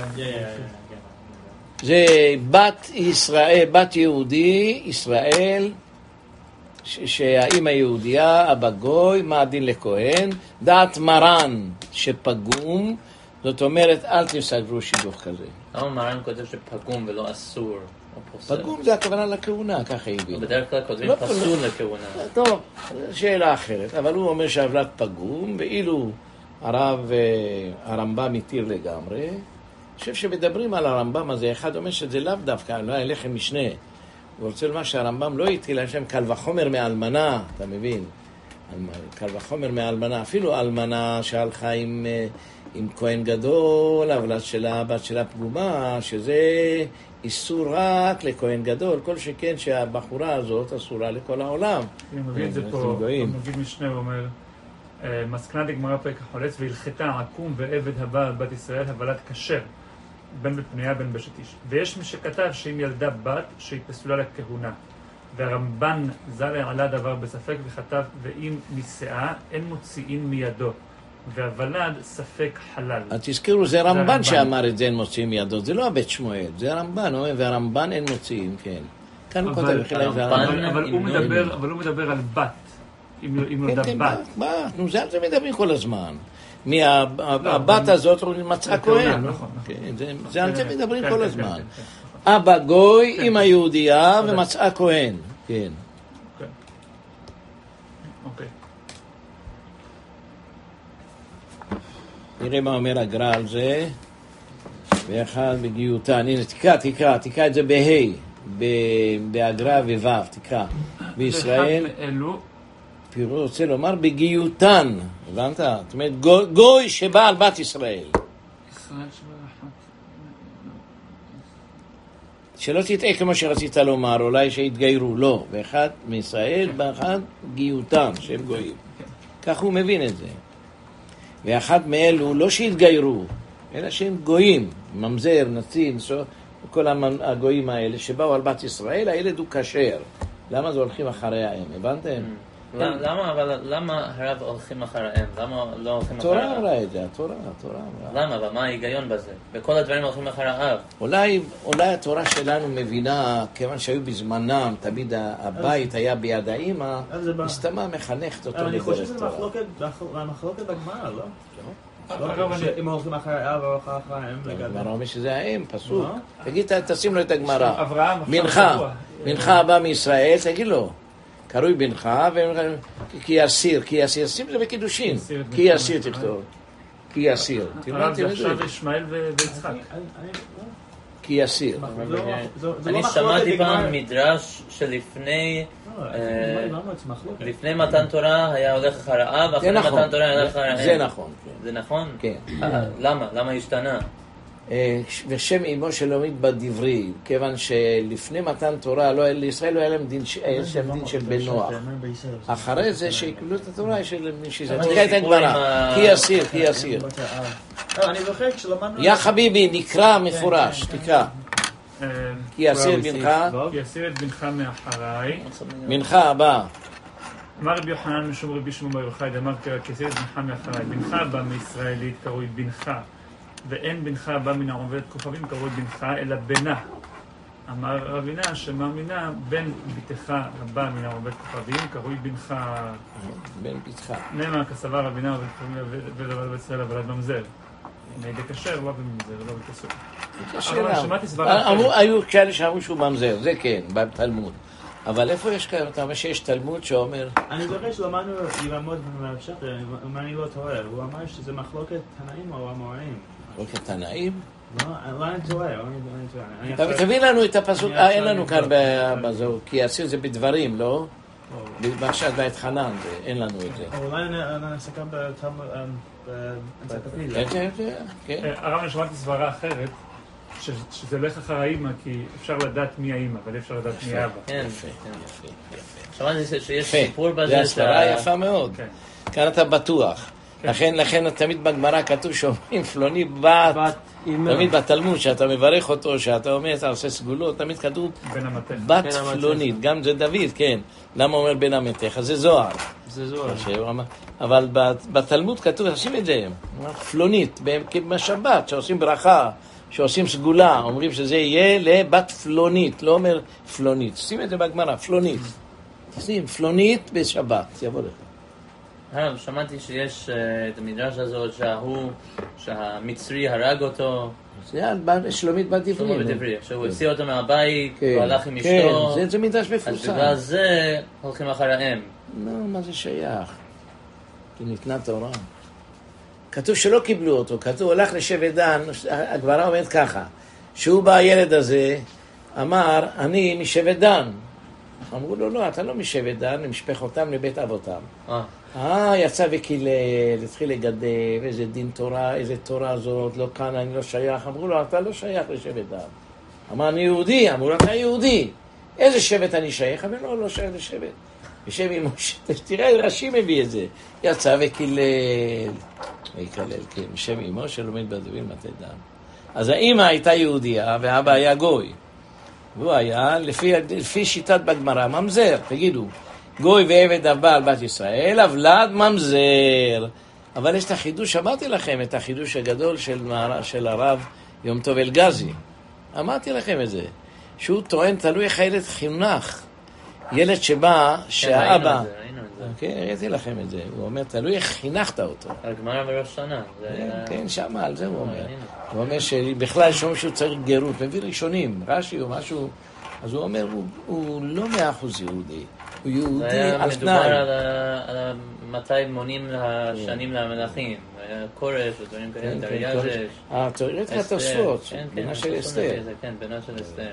זה בת ישראל, בת יהודי, ישראל, שהאמא יהודייה, אבא גוי, מה הדין לכהן, דעת מרן שפגום, זאת אומרת, אל תסגרו שידוך כזה. למה מרן כותב שפגום ולא אסור? פגום זה הכוונה לכהונה, ככה הבין. בדרך כלל כותבים פסול לכהונה. טוב, שאלה אחרת, אבל הוא אומר שעבלת פגום, ואילו הרמב"ם מתיר לגמרי, אני חושב שמדברים על הרמב"ם הזה, אחד אומר שזה לאו דווקא, לא היה לכם משנה. הוא רוצה לומר שהרמב"ם לא התחיל, יש להם קל וחומר מאלמנה, אתה מבין? קל וחומר מאלמנה, אפילו אלמנה שהלכה עם כהן גדול, אבל הבת שלה פגומה, שזה איסור רק לכהן גדול, כל שכן שהבחורה הזאת אסורה לכל העולם. אני מביא את זה פה, מביא משנה ואומר, מסקנה דגמרא פרק החולץ, והלכתה עקום ועבד הבא על בת ישראל, הבלת כשר, בין בפניה בין באשת איש. ויש מי שכתב שאם ילדה בת, שהיא פסולה לכהונה. והרמב"ן ז"ל עלה דבר בספק וכתב, ואם נישאה, אין מוציאים מידו. והוולד ספק חלל. תזכרו, זה רמב"ן שאמר את זה, אין מוציאים מידו, זה לא הבית שמואל, זה רמב"ן, והרמב"ן אין מוציאים, כן. כאן הוא כותב בכלל זה הרמב"ן. אבל הוא מדבר על בת. אם נולדה בת. בת, נו, זה מדברים כל הזמן. מהבת הזאת הוא מצא כהן. זה על זה מדברים כל הזמן. אבא גוי עם היהודייה ומצאה כהן. כן. אוקיי. נראה מה אומר הגר"א על זה. ואחד בגיותה. הנה, תקרא את זה בהגר"א וו', תקרא. בישראל, פירוש רוצה לומר בגיותן. הבנת? זאת אומרת, גוי שבא על בת ישראל. שלא תטעה כמו שרצית לומר, אולי שהתגיירו, לא. ואחד מישראל, ואחד גיותן, שהם גויים. כך הוא מבין את זה. ואחד מאלו לא שהתגיירו, אלא שהם גויים, ממזר, נצין, כל הגויים האלה שבאו על בת ישראל, הילד הוא כשר. למה זה הולכים אחרי האם? הבנתם? למה הרב הולכים אחריהם? למה לא הולכים אחרי האב? התורה אמרה את זה, התורה אמרה. למה? ומה ההיגיון בזה? בכל הדברים הולכים אחרי האב. אולי התורה שלנו מבינה, כיוון שהיו בזמנם, תמיד הבית היה ביד האמא, מסתמה מחנכת אותו אני חושב לדרך תורה. שזה מחלוקת בגמרא, לא? אם הולכים אחרי האב או אחרי האם לגדל. הגמרא אומר שזה האם, פסוק. תגיד, תשים לו את הגמרא. אברהם, מנחה הבא מישראל, תגיד לו. קרוי בנך, כי אסיר, שים זה בקידושין, כי אסיר תכתוב, כי אסיר. זה עכשיו ישמעאל ויצחק. כי אסיר. אני שמעתי פעם מדרש שלפני מתן תורה היה הולך אחר האב, אחרי מתן תורה היה הולך אחר האם. זה נכון. זה נכון? כן. למה? למה השתנה? ושם אמו שלומית בדברי, כיוון שלפני מתן תורה לישראל לא היה להם דין של בן נוח. אחרי זה שיקבלו את התורה יש להם דין שזה. תקרא את הגמרא, כי אסיר. אני זוכר כשלמדנו... יא חביבי, נקרא מפורש, תקרא. כי אסיר בנך. כי אסיר את בנך מאחריי. בנך הבא. אמר רבי יוחנן משום רבי שמעון בר יוחאי, אמר כי אסיר את בנך מאחריי. בנך הבא מישראלית קרוי בנך. ואין בנך הבא מן העובד כוכבים קרוי בנך, אלא בנה. אמר רבינה שמאמינה, בן ביתך הבא מן העובד כוכבים קרוי בנך. בן ביתך. נאמר כסבר רבינה ודבר בישראל אבל ממזר. נהיגה כשר, לא בממזר, לא בכסור. אבל שמעתי סברה אחרת. היו כאלה שאמרו שהוא ממזר, זה כן, בתלמוד. אבל איפה יש כאלה? אתה אומר שיש תלמוד שאומר... אני זוכר שלמדנו ירמות במאפשר, אם אני לא טועה, הוא אמר שזה מחלוקת תנאים או המוראים. מחלוקת תנאים? לא, אני טועה. תביא לנו את הפסוק, אין לנו כאן בזהו, כי אסיר זה בדברים, לא? עכשיו בית חנן, אין לנו את זה. אולי נסכם באנציקלופדיה. הרב, שמעתי סברה אחרת, שזה הולך אחר האמא, כי אפשר לדעת מי האמא, אבל אפשר לדעת מי האבא. כן, יפה. שמעתי שיש סיפור בזה. זה הסברה יפה מאוד. כאן אתה בטוח. לכן תמיד בגמרא כתוב שאומרים פלוני בת, תמיד בתלמוד שאתה מברך אותו, שאתה אומר אתה עושה סגולות, תמיד כתוב בת פלונית, גם זה דוד, כן. למה אומר בן המתך? אז זה זוהר. זה זוהר. אבל בתלמוד כתוב, עושים את זה, פלונית, בשבת, שעושים ברכה, שעושים סגולה, אומרים שזה יהיה לבת פלונית, לא אומר פלונית. שים את זה בגמרא, פלונית. שים פלונית בשבת, יבוא לך. הרב, שמעתי שיש את המדרש הזאת שהמצרי הרג אותו. זה שלומית בדברי. שהוא הוציא אותו מהבית, הוא הלך עם אשתו. כן, זה מדרש מפורסם. אז בגלל זה הולכים אחריהם. לא, מה זה שייך? כי ניתנה תורה. כתוב שלא קיבלו אותו, כתוב הולך לשבט דן, הגמרא אומרת ככה, שהוא בא הילד הזה, אמר, אני משבט דן. אמרו לו, לא, אתה לא משבט דן, משפח אותם לבית אבותם. יצא וקילל, התחיל לגדל, איזה דין תורה, איזה תורה זאת, לא כאן, אני לא שייך. אמרו לו, אתה לא שייך לשבט דן. אמר, אני יהודי. אמרו לו, אתה יהודי. איזה שבט אני שייך? אבל לא שייך לשבט. בשם אמו, תראה, רש"י מביא את זה. יצא וקילל, כן, בשם אמו שלומד בדובים מתי דם. אז האמא הייתה יהודיה והאבא היה גוי. והוא היה, לפי שיטת בגמרא, ממזר. תגידו, גוי ועבד הבעל בת ישראל, הבלד ממזר. אבל יש את החידוש, אמרתי לכם, את החידוש הגדול של הרב יום טוב אלגזי. אמרתי לכם את זה. שהוא טוען, תלוי איך הילד חינך. ילד שבא, שהאבא... כן, ראיתי לכם את זה. הוא אומר, תלוי איך חינכת אותו. הגמרא בראש שנה. כן, שמה, על זה הוא אומר. הוא אומר שבכלל שום שהוא צריך גרות, מביא ראשונים, רש"י או משהו. אז הוא אומר, הוא לא 100% יהודי. הוא יהודי על תנאי. מדובר על מתי מונים השנים למלכים. קורש ודברים כאלה, דריאזש. ראית את התוספות, בנה של אסתר. כן, בנה של אסתר.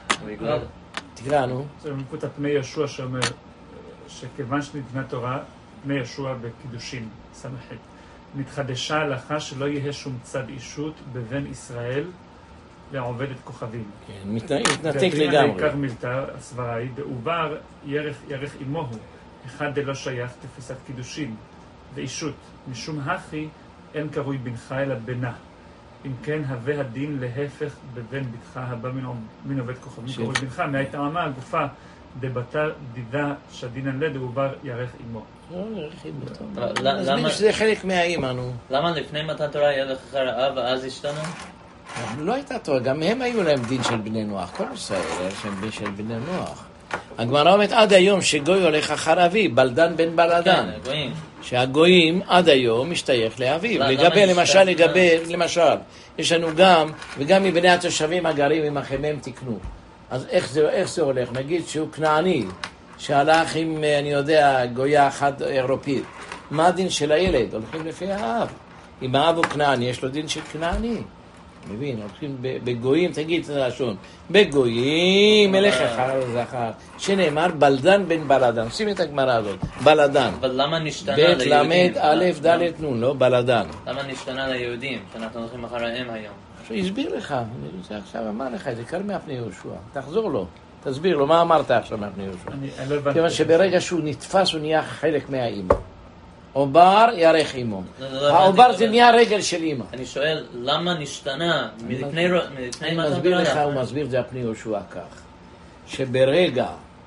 תקרא, נו. זה מפות הפני ישוע שאומר שכיוון שניתנה תורה, פני ישוע בקידושין, סמכת. נתחדשה ההלכה שלא יהיה שום צד אישות בבין ישראל לעובדת כוכבים. כן, מתנתק לגמרי. ועיקר מילתא, הסברה היא, דעובר ירך עמו הוא, אחד דלא שייך תפיסת קידושין, ואישות, משום הכי אין קרוי בנך אלא בנה. אם כן, הווה הדין להפך בבן בתך הבא מן עובד כוכבים, קרוי בנך, מהייתה אמה הגופה דבתה דידה שדינן לדעובר ירך עמו. לא, ירך עמו. אז שזה חלק מהאימא, נו. למה לפני מתן תורה היה לך רעה ואז השתנה? לא הייתה תורה, גם הם היו להם דין של בני נוח, כל ישראל היה שם דין של בני נוח. הגמרא אומרת עד היום שגוי הולך אחר אביו, בלדן בן בלדן. כן, גויים. שהגויים עד היום משתייך לאביו. לגבי, למשל, יש לנו גם, וגם מבני התושבים הגרים עם החמם תקנו. אז איך זה הולך? נגיד שהוא כנעני, שהלך עם, אני יודע, גויה אחת אירופית. מה הדין של הילד? הולכים לפי האב. אם האב הוא כנעני, יש לו דין של כנעני. מבין, הולכים בגויים, תגיד את הלשון, בגויים, מלך אחד זכר, שנאמר בלדן בן בלדן, שים את הגמרא הזאת, בלדן. אבל למה נשתנה בית ליהודים? למד א' ד' נ', לא בלדן. למה נשתנה ליהודים, שאנחנו הולכים אחריהם היום? הסביר לך, אני רוצה עכשיו אמר לך, זה קר מהפני יהושע, תחזור לו, תסביר לו, מה אמרת עכשיו מהפני יהושע? כיוון שברגע שהוא נתפס הוא נהיה חלק מהאימא. עובר ירך אימו. העובר זה נהיה רגל של אימא. אני שואל, למה נשתנה מלפני מתן תורה? הוא מסביר את זה הפני יהושע כך, שברגע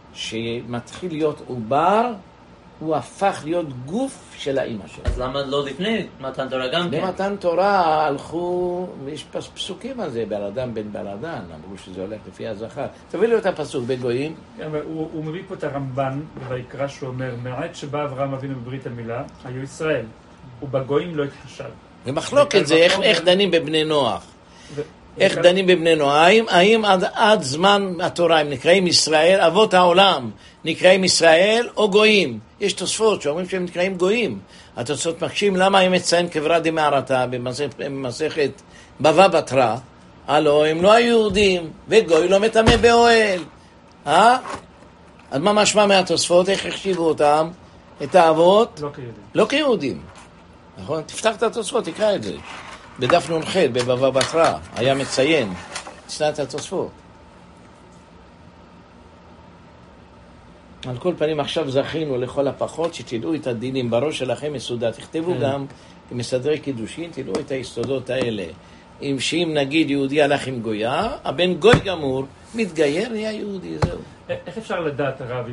שמתחיל להיות עובר, הוא הפך להיות גוף של האימא שלו. אז למה לא לפני מתן תורה גם כן? במתן תורה הלכו, יש פסוקים על זה, בלדן בן בלדן, אמרו שזה הולך לפי הזכר. תביא לו את הפסוק בגויים. הוא מביא פה את הרמב"ן ויקרא שהוא אומר, מהעת שבא אברהם אבינו בברית המילה, היו ישראל, ובגויים לא התחשב. ומחלוקת זה איך דנים בבני נוח. איך דנים בבני נוח? האם עד זמן התורה הם נקראים ישראל, אבות העולם נקראים ישראל או גויים? יש תוספות שאומרים שהם נקראים גויים. התוספות מקשים למה הם מציין קברא דמערתא במסכת בבא בתרא, הלא הם לא היהודים וגוי לא מטמא באוהל. אז מה משמע מהתוספות? איך החשיבו אותם? את האבות? לא כיהודים. נכון? תפתח את התוספות, תקרא את זה. בדף נ"ח, בבבא בתרא, היה מציין, צנת התוספות. על כל פנים עכשיו זכינו לכל הפחות שתדעו את הדינים בראש שלכם מסודר. תכתבו גם מסדרי קידושין, תדעו את היסודות האלה. שאם נגיד יהודי הלך עם גויה, הבן גוי גמור, מתגייר, נהיה יהודי, זהו. איך אפשר לדעת הרב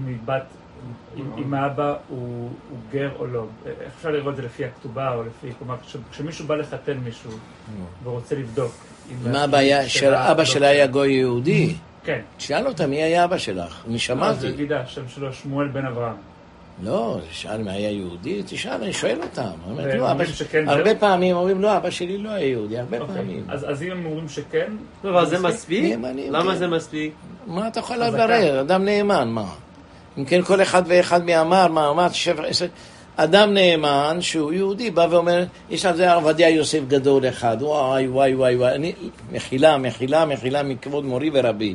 אם האבא הוא גר או לא? איך אפשר לראות את זה לפי הכתובה או לפי... כלומר, כשמישהו בא לחתן מישהו ורוצה לבדוק... מה הבעיה? אבא שלה היה גוי יהודי? כן. שאל אותה, מי היה אבא שלך? אני שמעתי. זה גידה, השם שלו שמואל בן אברהם. לא, שאל מי היה יהודי? תשאל, אני שואל אותם. הרבה פעמים אומרים, לא, אבא שלי לא היה יהודי, הרבה פעמים. אז אם הם אומרים שכן... אבל זה מספיק? למה זה מספיק? מה אתה יכול לברר? אדם נאמן, מה? אם כן, כל אחד ואחד מאמר, מה אמר, אדם נאמן שהוא יהודי בא ואומר, יש על זה עובדיה יוסף גדול אחד, וואי, מכילה מכבוד מורי ורבי.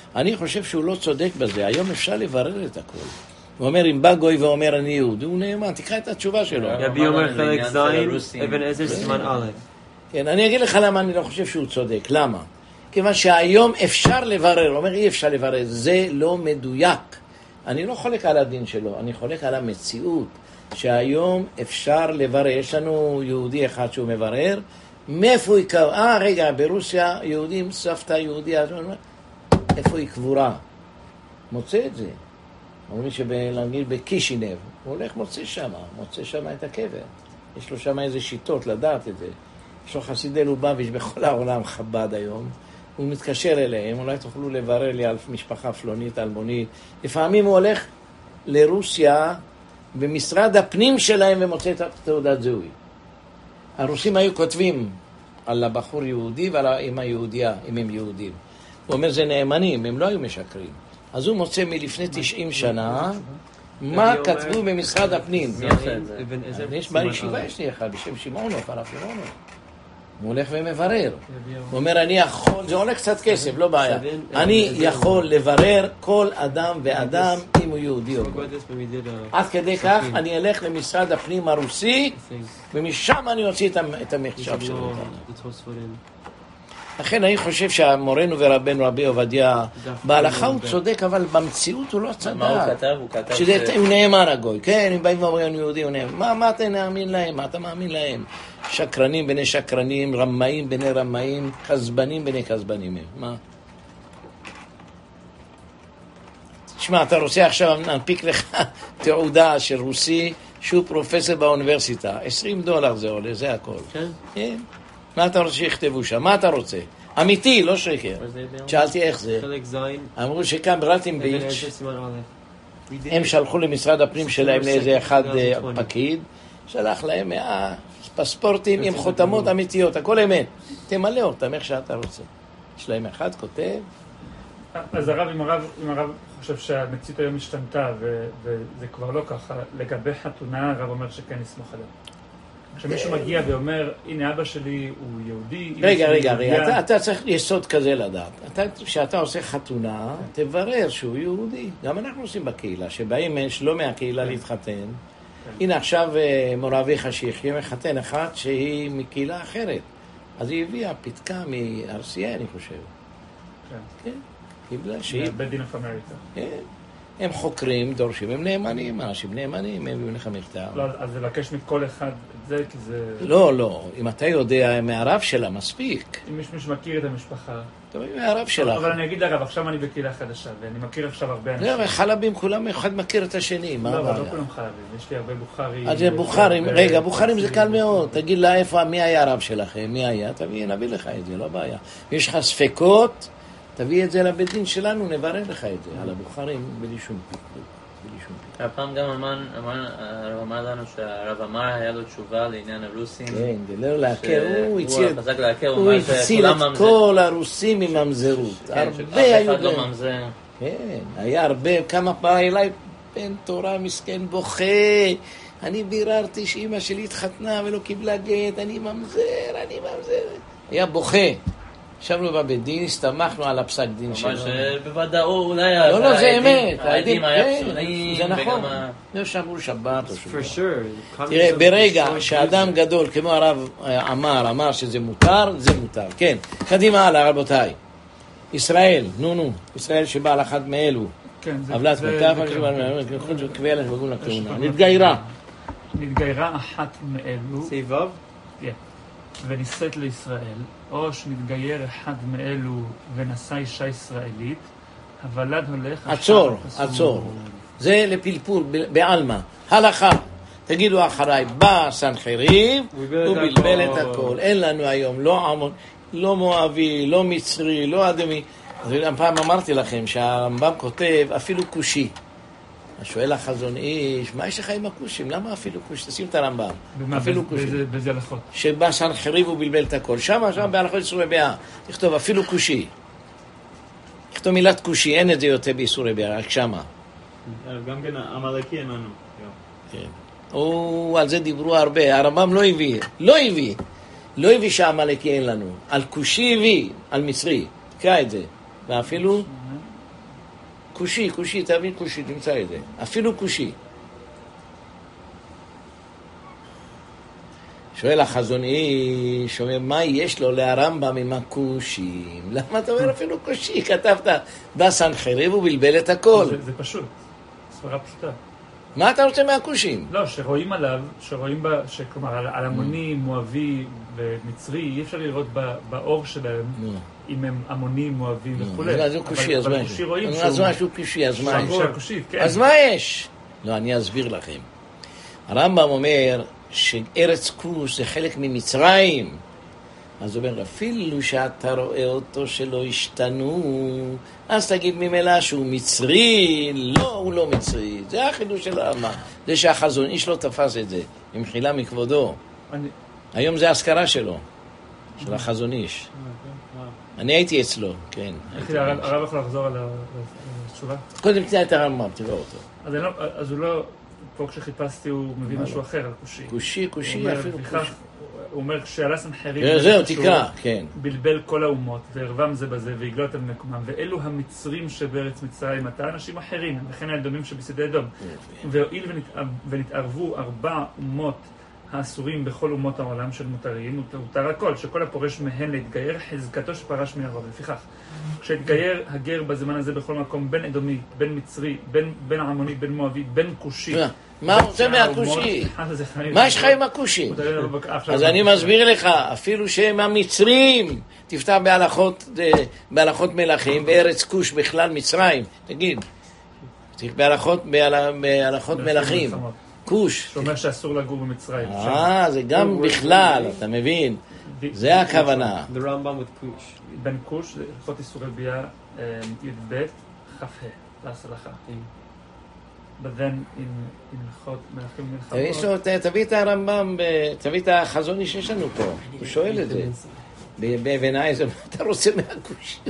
אני חושב שהוא לא צודק בזה. היום אפשר לברר את הכל. הוא אומר, אם בא גוי ואומר אני יהודי, הוא נאמן, תקרא את התשובה שלו. רבי אומר חלק זין, אבן עזר סימן א'. כן, אני אגיד לך למה אני לא חושב שהוא צודק. למה? כיוון שהיום אפשר לברר, הוא אומר אי אפשר לברר, זה לא מדויק. אני לא חולק על הדין שלו, אני חולק על המציאות, שהיום אפשר לברר. יש לנו יהודי אחד שהוא מברר, מאיפה היא קבעה? רגע, ברוסיה יהודים, סבתא יהודי, איפה היא קבורה? מוצא את זה. אומרים לי שבלנגיד בקישינב, הוא הולך מוצא שם את הקבר. יש לו שם איזה שיטות לדעת את זה. יש לו חסידי לובביץ' בכל העולם חב"ד היום. הוא מתקשר אליהם, אולי תוכלו לברר לי על משפחה פלונית, אלמונית. לפעמים הוא הולך לרוסיה במשרד הפנים שלהם ומוצא את תעודת זהוי. הרוסים היו כותבים על הבחור יהודי ועל האמא יהודיה, אם הם יהודים. הוא אומר, זה נאמנים, הם לא היו משקרים. אז הוא מוצא מלפני 90 שנה מה כתבו במשרד הפנים. יש בישיבה, יש לי אחד בשם שמעונוב, הרב שמעונוב. הוא הולך ומברר. הוא אומר, אני יכול, זה עולה קצת כסף, לא בעיה. אני יכול לברר כל אדם ואדם אם הוא יהודי או לא. עד כדי כך אני אלך למשרד הפנים הרוסי, ומשם אני אוציא את המחשב שלו. לכן אני חושב שהמורנו ורבנו רבי עובדיה, בהלכה הוא צודק, אבל במציאות הוא לא צדק. מה הוא כתב? הוא כתב שהוא נאמן הגוי. כן, הם באים ואומרים יהודי, הוא נאמן. מה אתה מאמין להם? מה אתה מאמין להם? שקרנים בני שקרנים, רמאים בני רמאים, כזבנים בני כזבנים. מה? תשמע, אתה רוצה עכשיו להנפיק לך תעודה של רוסי, שהוא פרופסור באוניברסיטה. $20 זה עולה, זה הכל. כן. מה אתה רוצה שיכתבו שם? מה אתה רוצה? אמיתי, לא שקר. שאלתי איך זה. חלק זין. אמרו שכאן ברטים ביץ' הם שלחו למשרד הפנים שלהם לאיזה אחד פקיד, שלח להם פספורטים עם חותמות אמיתיות, הכל אמת. תמלא אותם איך שאתה רוצה. יש להם אחד כותב. אז הרב, אם הרב חושב שהמציאות היום השתנתה וזה כבר לא ככה, לגבי חתונה הרב אומר שכן נסמוך עליו. כשמישהו מגיע ואומר, הנה אבא שלי הוא יהודי... רגע, אתה צריך יסוד כזה לדעת. כשאתה עושה חתונה, תברר שהוא יהודי. גם אנחנו עושים בקהילה, שבאים לא מהקהילה להתחתן. הנה עכשיו מורבי חשיך, מחתן אחד שהיא מקהילה אחרת. אז היא הביאה פתקה מארסייה, אני חושב. כן. קיבלה שהיא... בית דין אוף אמריקה. כן. הם חוקרים, דורשים, הם נאמנים, אנשים נאמנים, הם יהיו לך מכתב. לא, אז לבקש מכל אחד את זה, כי זה... לא, אם אתה יודע מהרב שלה, מספיק. אם מישהו מכיר את המשפחה. טוב, מהרב שלה. אבל אני אגיד לרב, עכשיו אני בקהילה חדשה, ואני מכיר עכשיו הרבה אנשים. לא, חלבים, כולם אחד מכיר את השני, מה הבעיה? לא כולם חלבים, יש לי הרבה בוכרים. אז זה בוכרים, רגע, בוכרים זה קל מאוד. תגיד לה איפה, מי היה הרב שלכם, מי היה, נביא לך את זה, לא בעיה. יש לך ספקות, תביא את זה לבית דין שלנו, נברר לך את זה, על הבוכרים, בלי שום פיקדוק. הפעם גם הרב אמר לנו שהרב אמר היה לו תשובה לעניין הרוסים. כן, זה לא להכר, הוא הציל את כל הרוסים מממזרות. הרבה היו אחד לא ממזר. כן, היה הרבה, כמה פעם אליי בן תורה מסכן בוכה. אני ביררתי שאמא שלי התחתנה ולא קיבלה גט, אני ממזר. היה בוכה. ישבנו בבית דין, הסתמכנו על הפסק דין שלנו. ממש בוודאו, אולי... לא, זה אמת. העדים היה פסולים. זה נכון. לא שמרו שבת או שבת. תראה, ברגע שאדם גדול, כמו הרב אמר שזה מותר, זה מותר. כן, קדימה הלאה, רבותיי. ישראל, ישראל שבא על אחד מאלו. כן, זה... עוולת מטף, קבילה שבגון לכהונה. נתגיירה אחת מאלו. סבב? כן. ונישאת לישראל, או שנתגייר אחד מאלו ונשא אישה ישראלית, הוולד הולך... עצור. זה לפלפול, בעלמה. הלכה. תגידו אחריי, בא סנחריב, הוא בלבל את הכל. אין לנו היום, לא עמון, לא מואבי, לא מצרי, לא אדמי. אז פעם אמרתי לכם שהרמב"ם כותב אפילו קושי. השואל החזון איש, מה יש לך עם הקושים? למה אפילו קושי? תשים את הרמב"ם. אפילו קושי. באיזה הלכות? שבא סנחריב הוא בלבל את הכל. שם בהלכות איסורי ביאה. תכתוב אפילו קושי. תכתוב מילת קושי, אין את זה יותר באיסורי ביאה, רק שמה. גם כן המלאקי אין לנו. כן. על זה דיברו הרבה. הרמב"ם לא הביא שהמלאקי אין לנו. על קושי הביא, על מצרי. תקרא את זה. ואפילו כושי, תבין כושי, תמצא את זה. אפילו כושי. שואל החזון איש, אומר, מה יש לו להרמב"ם עם הכושים? למה אתה אומר אפילו כושי? כתבת בסנחריב ובלבל את הכל. זה פשוט, סברה פשוטה. מה אתה רוצה מהכושים? לא, שרואים עליו, כלומר, על המוני, מואבי ומצרי, אי אפשר לראות באור שלהם, אם הם המונים, מואבים וכו'. אז הוא כושי, אז מה יש? אז משהו כושי, אז מה יש? אז מה יש? לא, אני אסביר לכם. הרמב"ם אומר שארץ כוש זה חלק ממצרים. אז הוא אומר, אפילו שאתה רואה אותו שלא השתנו, אז תגיד ממילא שהוא מצרי. לא, הוא לא מצרי. זה החידוש של הרמב"ם. זה שהחזון איש לא תפס את זה, במחילה מכבודו. היום זה ההזכרה שלו, של החזון איש. אני הייתי אצלו, כן. הרב יכול לחזור על התשובה? קודם תראה את הרמב"ם, תראה אותו. אז הוא לא, פה כשחיפשתי הוא מביא משהו אחר על כושי. כושי, אפילו כושי. הוא אומר, כשעלה סנחריב, זהו, תקרא, כן. בלבל כל האומות, וערבם זה בזה, והגלו אותם למקומם, ואלו המצרים שבארץ מצרים, אתה אנשים אחרים, וכן האדומים שבשדה אדום. והואיל ונתערבו 4 אומות האסורים בכל אומות העולם של מותרים, הותר הכל, שכל הפורש מהן להתגייר, חזקתו שפרש מן הרוב. לפיכך, כשהתגייר הגר בזמן הזה בכל מקום, בין אדומי, בין מצרי, בין עמוני, בין מואבי, בין כושי, מה רוצה מהכושי? מה יש לך עם הכושי? אז אני מסביר לך, אפילו שהם המצרים, תפתח בהלכות מלכים, בארץ כוש בכלל מצרים, תגיד, בהלכות מלכים, כוש. שאומר שאסור לגור במצרים. זה גם בכלל, אתה מבין? זה הכוונה. בן כוש, זה הלכות איסורי ביאה, י"ב, כ"ה, להסלחה. But then in הלכות מלכים מלחמות... תביא את הרמב"ם, תביא את החזון איש שיש לנו פה, הוא שואל את זה. בעיניי זה, מה אתה רוצה מהכושים?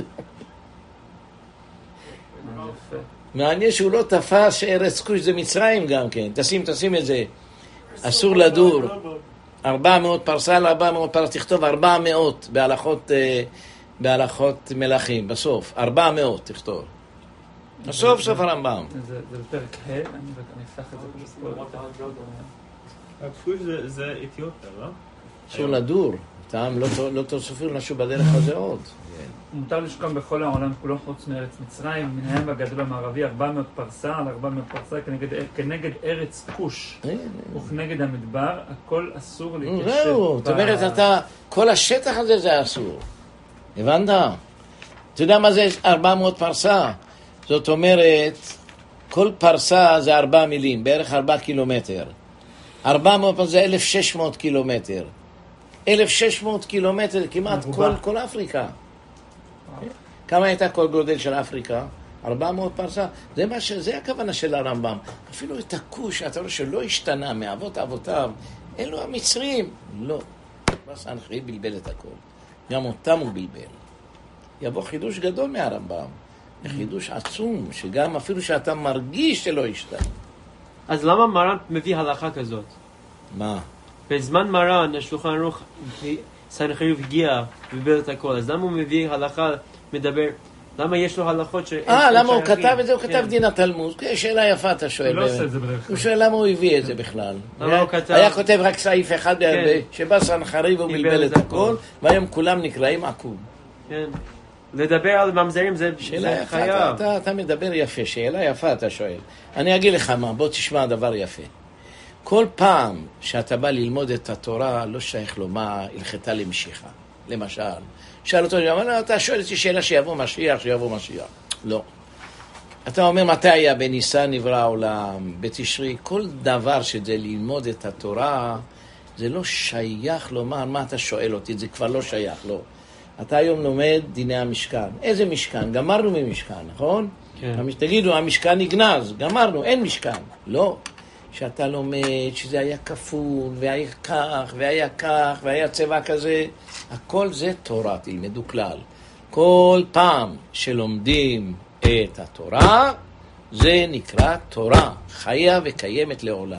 מעניין שהוא לא תפס שארץ כוש זה מצרים גם כן. תשים את זה. אסור לדור. 400 פרסה על 400 פרסה, תכתוב 400 בהלכות מלכים, בסוף. 400 תכתוב. סוף הרמב"ם. זה בפרק ה', אני אפתח את זה. הכוש זה אתיופיה, לא? אסור לדור. טעם לא תוספו משהו בדרך הזה עוד. מותר לשכון בכל העולם כולו חוץ מארץ מצרים, מן הים הגדול המערבי 400 פרסה על 400 פרסה כנגד ארץ כוש וכנגד המדבר, הכל אסור להתיישב. זהו, זאת אומרת, כל השטח הזה זה אסור. הבנת? אתה יודע מה זה 400 פרסה? זאת אומרת, כל פרסה זה 4 מילים, בערך 4 קילומטר. 400 פרסה זה 1,600 קילומטר. 1,600 קילומטר, כמעט כל אפריקה. כמה הייתה כל גודל של אפריקה? 400 פרסה. זה הכוונה של הרמב"ם. אפילו את הכוש, אתה רואה שלא השתנה מאבות אבותיו, אלו המצרים. לא. סנחריב בלבל את הכל. גם אותם הוא בלבל. יבוא חידוש גדול מהרמב"ם. חידוש עצום, שגם אפילו שאתה מרגיש שלא השתנה. אז למה מרן מביא הלכה כזאת? מה? בזמן מרן, השולחן ערוך, סנחריב הגיע ובלבל את הכל. אז למה הוא מביא הלכה, מדבר... למה יש לו הלכות ש... למה הוא כתב את זה? הוא כתב דין התלמוד. שאלה יפה אתה שואל. לא עושה את זה בדרך כלל. הוא שואל למה הוא הביא את זה בכלל. היה כותב רק סעיף אחד שבא סנחריב ובלבל את הכל, והיום כולם נקראים עקום. כן. לדבר על ממזרים זה חייב. אתה מדבר יפה, שאלה יפה אתה שואל. אני אגיד לך מה, בוא תשמע דבר יפה. כל פעם שאתה בא ללמוד את התורה, לא שייך לו מה הלכתה למשיכה. למשל, שאל אותו, אתה שואל אותי שאלה שיבוא משיח. לא. אתה אומר מתי היה בניסן נברא העולם, בתשרי, כל דבר שזה ללמוד את התורה, זה לא שייך לומר מה אתה שואל אותי, זה כבר לא שייך, לא. אתה היום לומד דיני המשכן. איזה משכן? גמרנו ממשכן, נכון? כן. תגידו, המשכן נגנז, גמרנו, אין משכן. לא. שאתה לומד שזה היה כפול, והיה כך, והיה כך, והיה צבע כזה. הכל זה תורה, תלמדו כלל. כל פעם שלומדים את התורה, זה נקרא תורה, חיה וקיימת לעולם.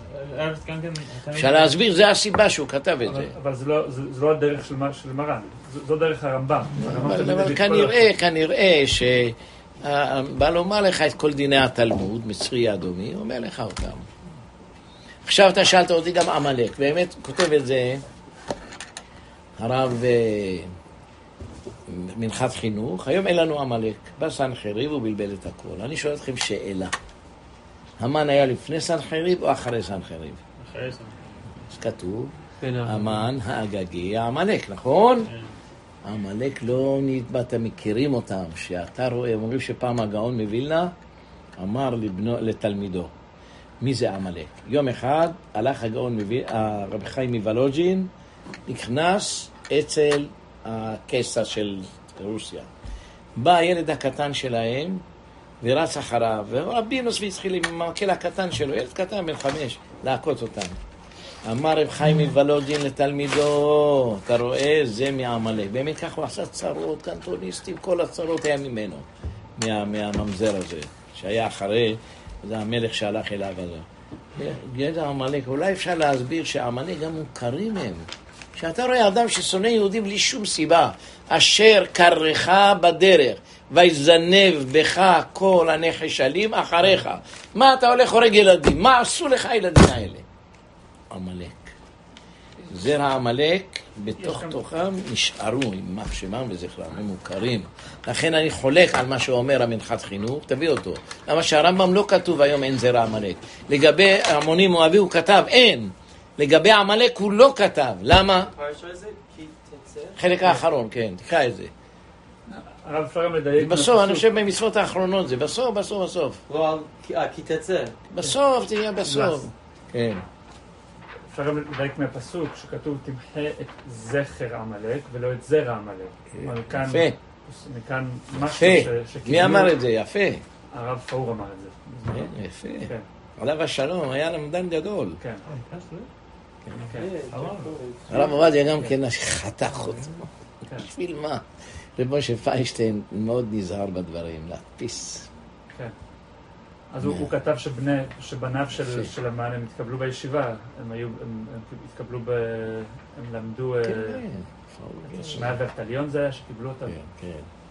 אפשר להסביר, זה הסיבה שהוא כתב את זה. אבל זה לא הדרך של מרן, זו דרך הרמב"ם. אבל כנראה בא לומר לך את כל דיני התלמוד, מצרי אדומי, אומר לך אותם. עכשיו אתה שאלת אותי גם עמלק, באמת כותב את זה הרב מנחת חינוך, היום אין לנו עמלק, בא סנחריב ובלבל את הכל. אני שואל אתכם שאלה, המן היה לפני סנחריב או אחרי סנחריב? אחרי סנחריב. אז כתוב, המן האגגי העמלק, נכון? העמלק לא נתבעת, מכירים אותם, שאתה רואה, אומרים שפעם הגאון מווילנה אמר לתלמידו, מי זה עמלק? יום אחד הלך הגאון רבי חיים מוולוז'ין, נכנס אצל הקיסר של רוסיה. בא הילד הקטן שלהם ורץ אחריו, ורבים נוספים התחיל עם המקל הקטן שלו, ילד קטן בן 5, להכות אותם. אמר רב חיים מוולוז'ין לתלמידו, אתה רואה? זה מעמלק. באמת כך הוא עשה צרות, קנטוניסטים, כל הצרות היה ממנו, מהממזר הזה, שהיה אחרי, זה המלך שהלך אליו הזה. ידע עמלק, אולי אפשר להסביר שעמלק גם מוכרים הם. שאתה רואה אדם ששונא יהודים בלי שום סיבה, אשר קרך בדרך, ויזנב בך כל הנחשלים אחריך. מה אתה הולך הורג ילדים? מה עשו לך הילדים האלה? עמלק. זרע עמלק בתוך תוכם נשארו עם מחשמם וזכרם, הם מוכרים. לכן אני חולק על מה שאומר המנחת חינוך, תביא אותו. למה שהרמב"ם לא כתוב היום אין זרע עמלק. לגבי המונים מואבי הוא כתב אין. לגבי עמלק הוא לא כתב. למה? חלק האחרון, כן, תקרא את זה. הרב אפשר גם לדייק בסוף, אני חושב במצוות האחרונות זה, בסוף. לא, כי תצא. בסוף, תהיה בסוף. כן. אפשר גם לדייק מהפסוק שכתוב תמחה את זכר עמלק ולא את זרע עמלק. יפה. מכאן משהו שקיבלו... מי אמר את זה? יפה. הרב פאור אמר את זה. יפה. עליו השלום, היה למדן גדול. כן. הרב עובדיה גם כן חתך אותו. בשביל מה? רב משה פיינשטיין מאוד נזהר בדברים, להדפיס. כן. אז הוא כתב שבניו של המן הם התקבלו בישיבה, הם התקבלו הם למדו... שמעה ואבטליון זה היה שקיבלו אותם. כן.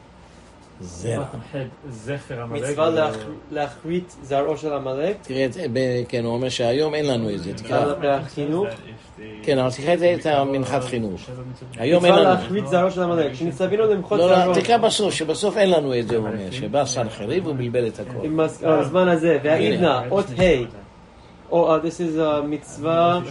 זרע. זכר עמלק. מצווה להחריט זרעו של עמלק. תראה, כן, הוא אומר שהיום אין לנו את זה. תקרא חינוך. כן, אבל תקרא את המנחת חינוך. היום אין מצווה לנו. להחריט זרעו של עמלק, שנצטווינו למחות לא, זרעו. תקרא בסוף, שבסוף אין לנו את זה, הוא אומר, שבא סנחריב ובלבל את הכל. עם הזמן הזה, והעידנה, אות ה', this is a מצווה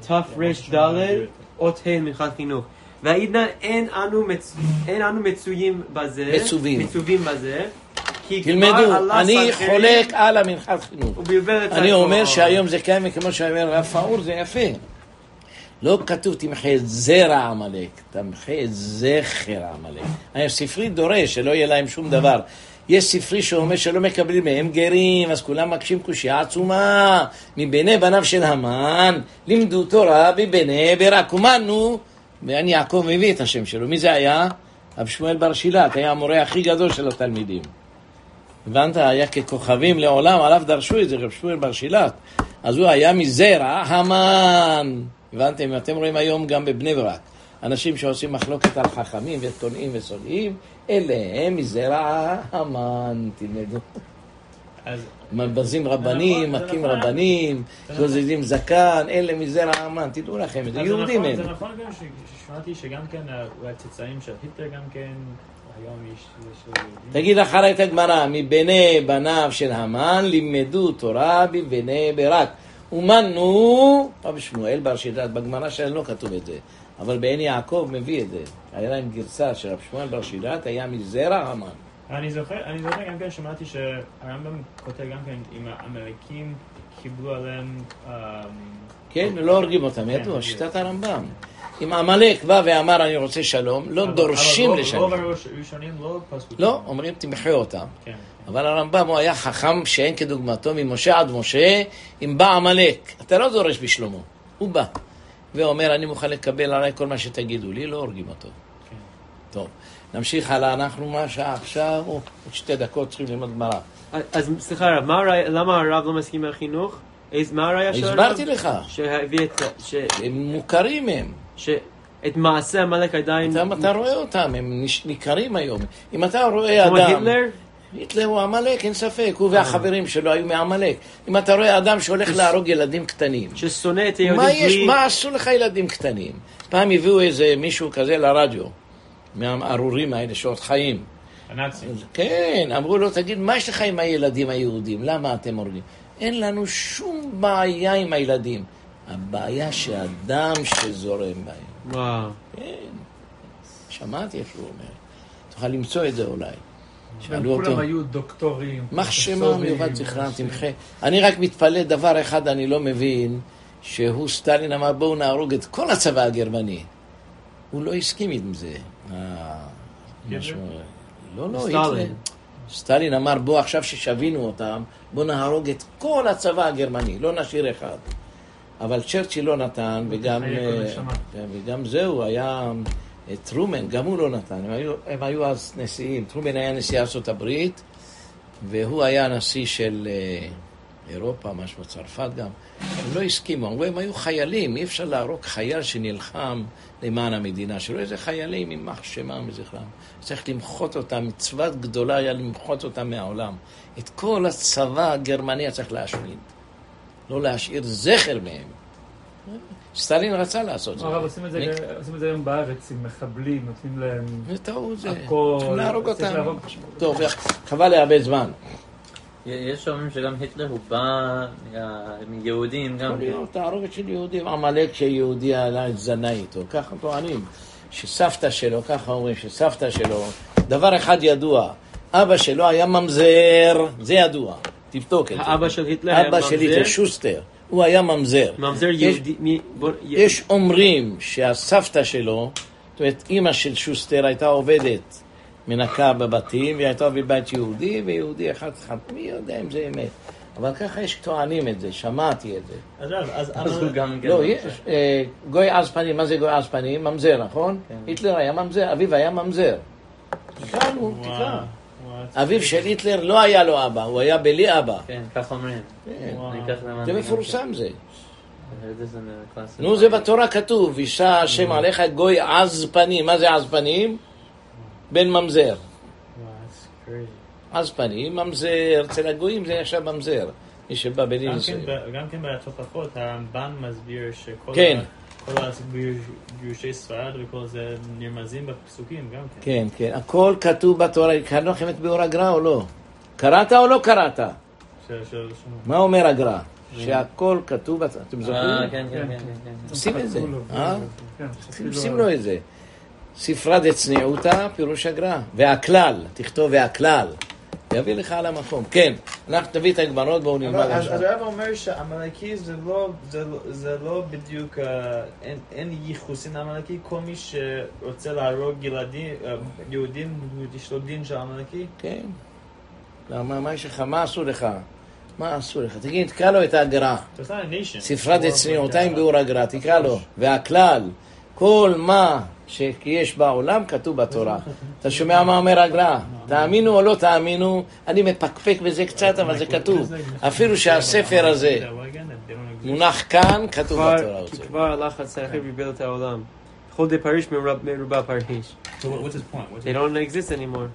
תר"ד, אות ה' מנחת חינוך. והעידנה אין אנו מצויים בזה, מצווים בזה, תלמדו, אני חולק על המנחת חינוך. אני אומר שהיום זה קיים, כמו שאומר רב פאור, זה יפה. לא כתוב תמחה את זרע עמלק, תמחה את זכר עמלק. הספרי דורש שלא יהיה להם שום דבר. יש ספרי שאומר שלא מקבלים מהם גרים, אז כולם מקשים קושיה עצומה. מבני בניו של המן, לימדו תורה בבני ברק. ומנו, ואני יעקב מביא את השם שלו. מי זה היה? רב שמואל בר שילת, היה המורה הכי גדול של התלמידים. הבנת? היה ככוכבים לעולם, עליו דרשו את זה, רב שמואל בר שילת. אז הוא היה מזרע המן. הבנתם? אתם רואים היום גם בבני ברק. אנשים שעושים מחלוקת על חכמים ותונעים וסולעים, אלה הם מזרע המן, תלמדו. מבזים רבנים, מכים רבנים, זוזיזים זקן, אלה מזרע המן, תדעו לכם, זה יהודים הם. זה נכון גם ששמעתי שגם כן, אולי צאצאים של היטלר גם כן, היום יש... תגיד אחרי את הגמרא, מבני בניו של המן לימדו תורה בבני ברק. ומנו, רבי שמואל בר שילת, בגמרא שלנו לא כתוב את זה, אבל בעין יעקב מביא את זה. היה להם גרסה של רבי שמואל בר שילת, היה מזרע המן. אני זוכר גם כן, שמעתי שהרמב"ם כותב גם כן, אם האמריקאים קיבלו עליהם... כן, לא הורגים אותם, ידוע, שיטת הרמב"ם. אם עמלק בא ואמר אני רוצה שלום, לא דורשים לשלום. אבל רוב הראשונים לא פסקו. לא, אומרים תמחה אותם. אבל הרמב"ם הוא היה חכם שאין כדוגמתו ממשה עד משה, אם בא עמלק, אתה לא דורש בשלומו, הוא בא. ואומר אני מוכן לקבל עליי כל מה שתגידו לי, לא הורגים אותו. טוב, נמשיך הלאה, אנחנו מה שעה עכשיו, עוד 2 דקות צריכים ללמוד גמרא. אז סליחה רב, למה הרב לא מסכים מהחינוך? מה הראיה של הרב? הסברתי לך. שהביא את... הם מוכרים הם. שאת מעשה עמלק עדיין... אתה רואה אותם, הם ניכרים היום. אם אתה רואה אדם... היטלר? היטלר הוא עמלק, אין ספק, הוא והחברים שלו היו מעמלק. אם אתה רואה אדם שהולך להרוג ילדים קטנים, ששונא את היהודים, מה עשו לך ילדים קטנים? פעם הביאו איזה מישהו כזה לרדיו, מהארורים האלה שעוד חיים. הנאצים. כן, אמרו לו, תגיד, מה יש לך עם הילדים היהודים? למה אתם הורגים? אין לנו שום בעיה עם הילדים. הבעיה שהדם שזורם בהם. וואו. כן, שמעתי איך הוא אומר. תוכל למצוא את זה אולי. כולם היו דוקטורים. מחשמם יובל זכרם תמחה. אני רק מתפלא דבר אחד אני לא מבין, שהוא סטלין אמר בואו נהרוג את כל הצבא הגרמני. הוא לא הסכים עם זה. לא, סטלין. סטלין אמר בוא עכשיו ששבינו אותם, בוא נהרוג את כל הצבא הגרמני, לא נשאיר אחד. אבל צ'רצ'יל לא נתן, וגם זהו, היה טרומן, גם הוא לא נתן. הם היו אז נשיאים. טרומן היה נשיא ארצות הברית, והוא היה נשיא של אירופה, משהו צרפת גם. הם לא הסכימו, הם היו חיילים, אי אפשר להרוג חייל שנלחם למען המדינה שלו. איזה חיילים עם מחשמה מזכרם. צריך למחות אותם, מצוות גדולה היה למחות אותם מהעולם. את כל הצבא הגרמני צריך להשמיד. לא להשאיר זכר מהם. סטלין רצה לעשות זה. הרב, עושים את זה היום בארץ עם מחבלים, נותנים להם הכל, צריכים להרוג אותם. טוב, חבל לאבד זמן. יש שאומרים שגם היטלר הוא בא מיהודים גם. תערובת של יהודים, עמלק שיהודי עלה את זנה איתו. ככה טוענים, שסבתא שלו, ככה אומרים, שסבתא שלו, דבר אחד ידוע, אבא שלו היה ממזר, זה ידוע. תבדוק את זה. האבא של היטלר היה ממזר? אבא של היטלר, שוסטר. הוא היה ממזר. ממזר יהודי. יש אומרים שהסבתא שלו, זאת אומרת, אמא של שוסטר הייתה עובדת, מנקה בבתים, והיא הייתה בבית יהודי, ויהודי אחד, מי יודע אם זה אמת. אבל ככה יש טוענים את זה, שמעתי את זה. אז הוא גם... לא, יש, גוי עז פנים, מה זה גוי עז פנים? ממזר, נכון? היטלר היה ממזר, אביו היה ממזר. תקראנו, תקרא. אביו של היטלר לא היה לו אבא, הוא היה בלי אבא. כן, כך אומרים. זה מפורסם זה. נו, זה בתורה כתוב, וישא השם עליך גוי עז פנים. מה זה עז פנים? בן ממזר. עז פנים, ממזר, אצל הגויים זה עכשיו ממזר. מי שבא בלי ניסיון. גם כן בתוספות, הרמב"ן מסביר שכל גירושי ספרד וכל זה נרמזים בפסוקים גם כן. כן, כן, הכל כתוב בתורה. קראנו לכם את ביאור הגר"א או לא? קראת או לא קראת? מה אומר הגר"א? שהכל כתוב בתורה. אתם זוכרים? כן, כן, כן. שים את זה. שים לו את זה. ספרה דצניעותא, פירוש הגר"א. והכלל, תכתוב והכלל. יביא לך על המקום. כן, אנחנו תביא את הגמרות, בואו נלמד. אז הרב אומר שהעמלקי זה לא בדיוק, אין ייחוסין עמלקי, כל מי שרוצה להרוג יהודים, יש לו דין של עמלקי? כן. למה, מה יש לך? מה עשו לך? מה עשו לך? תגיד, תקרא לו את הגר"א. ספרה דצניעותא עם ביאור הגר"א, תקרא לו. והכלל, כל מה שיש בעולם כתוב בתורה. אתה שומע מה אומר הגר"א? תאמינו או לא תאמינו, אני מפקפק בזה קצת, אבל זה כתוב. אפילו שהספר הזה מונח כאן, כתוב בתורה. כי כבר הלך הצריך וביבל את העולם. כל די פריש מרובה פריש. So what's his point? They don't exist anymore.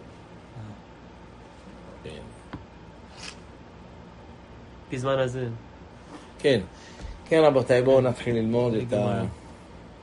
בזמן הזה. כן, כן רבותיי, בואו נתחיל ללמוד את ה...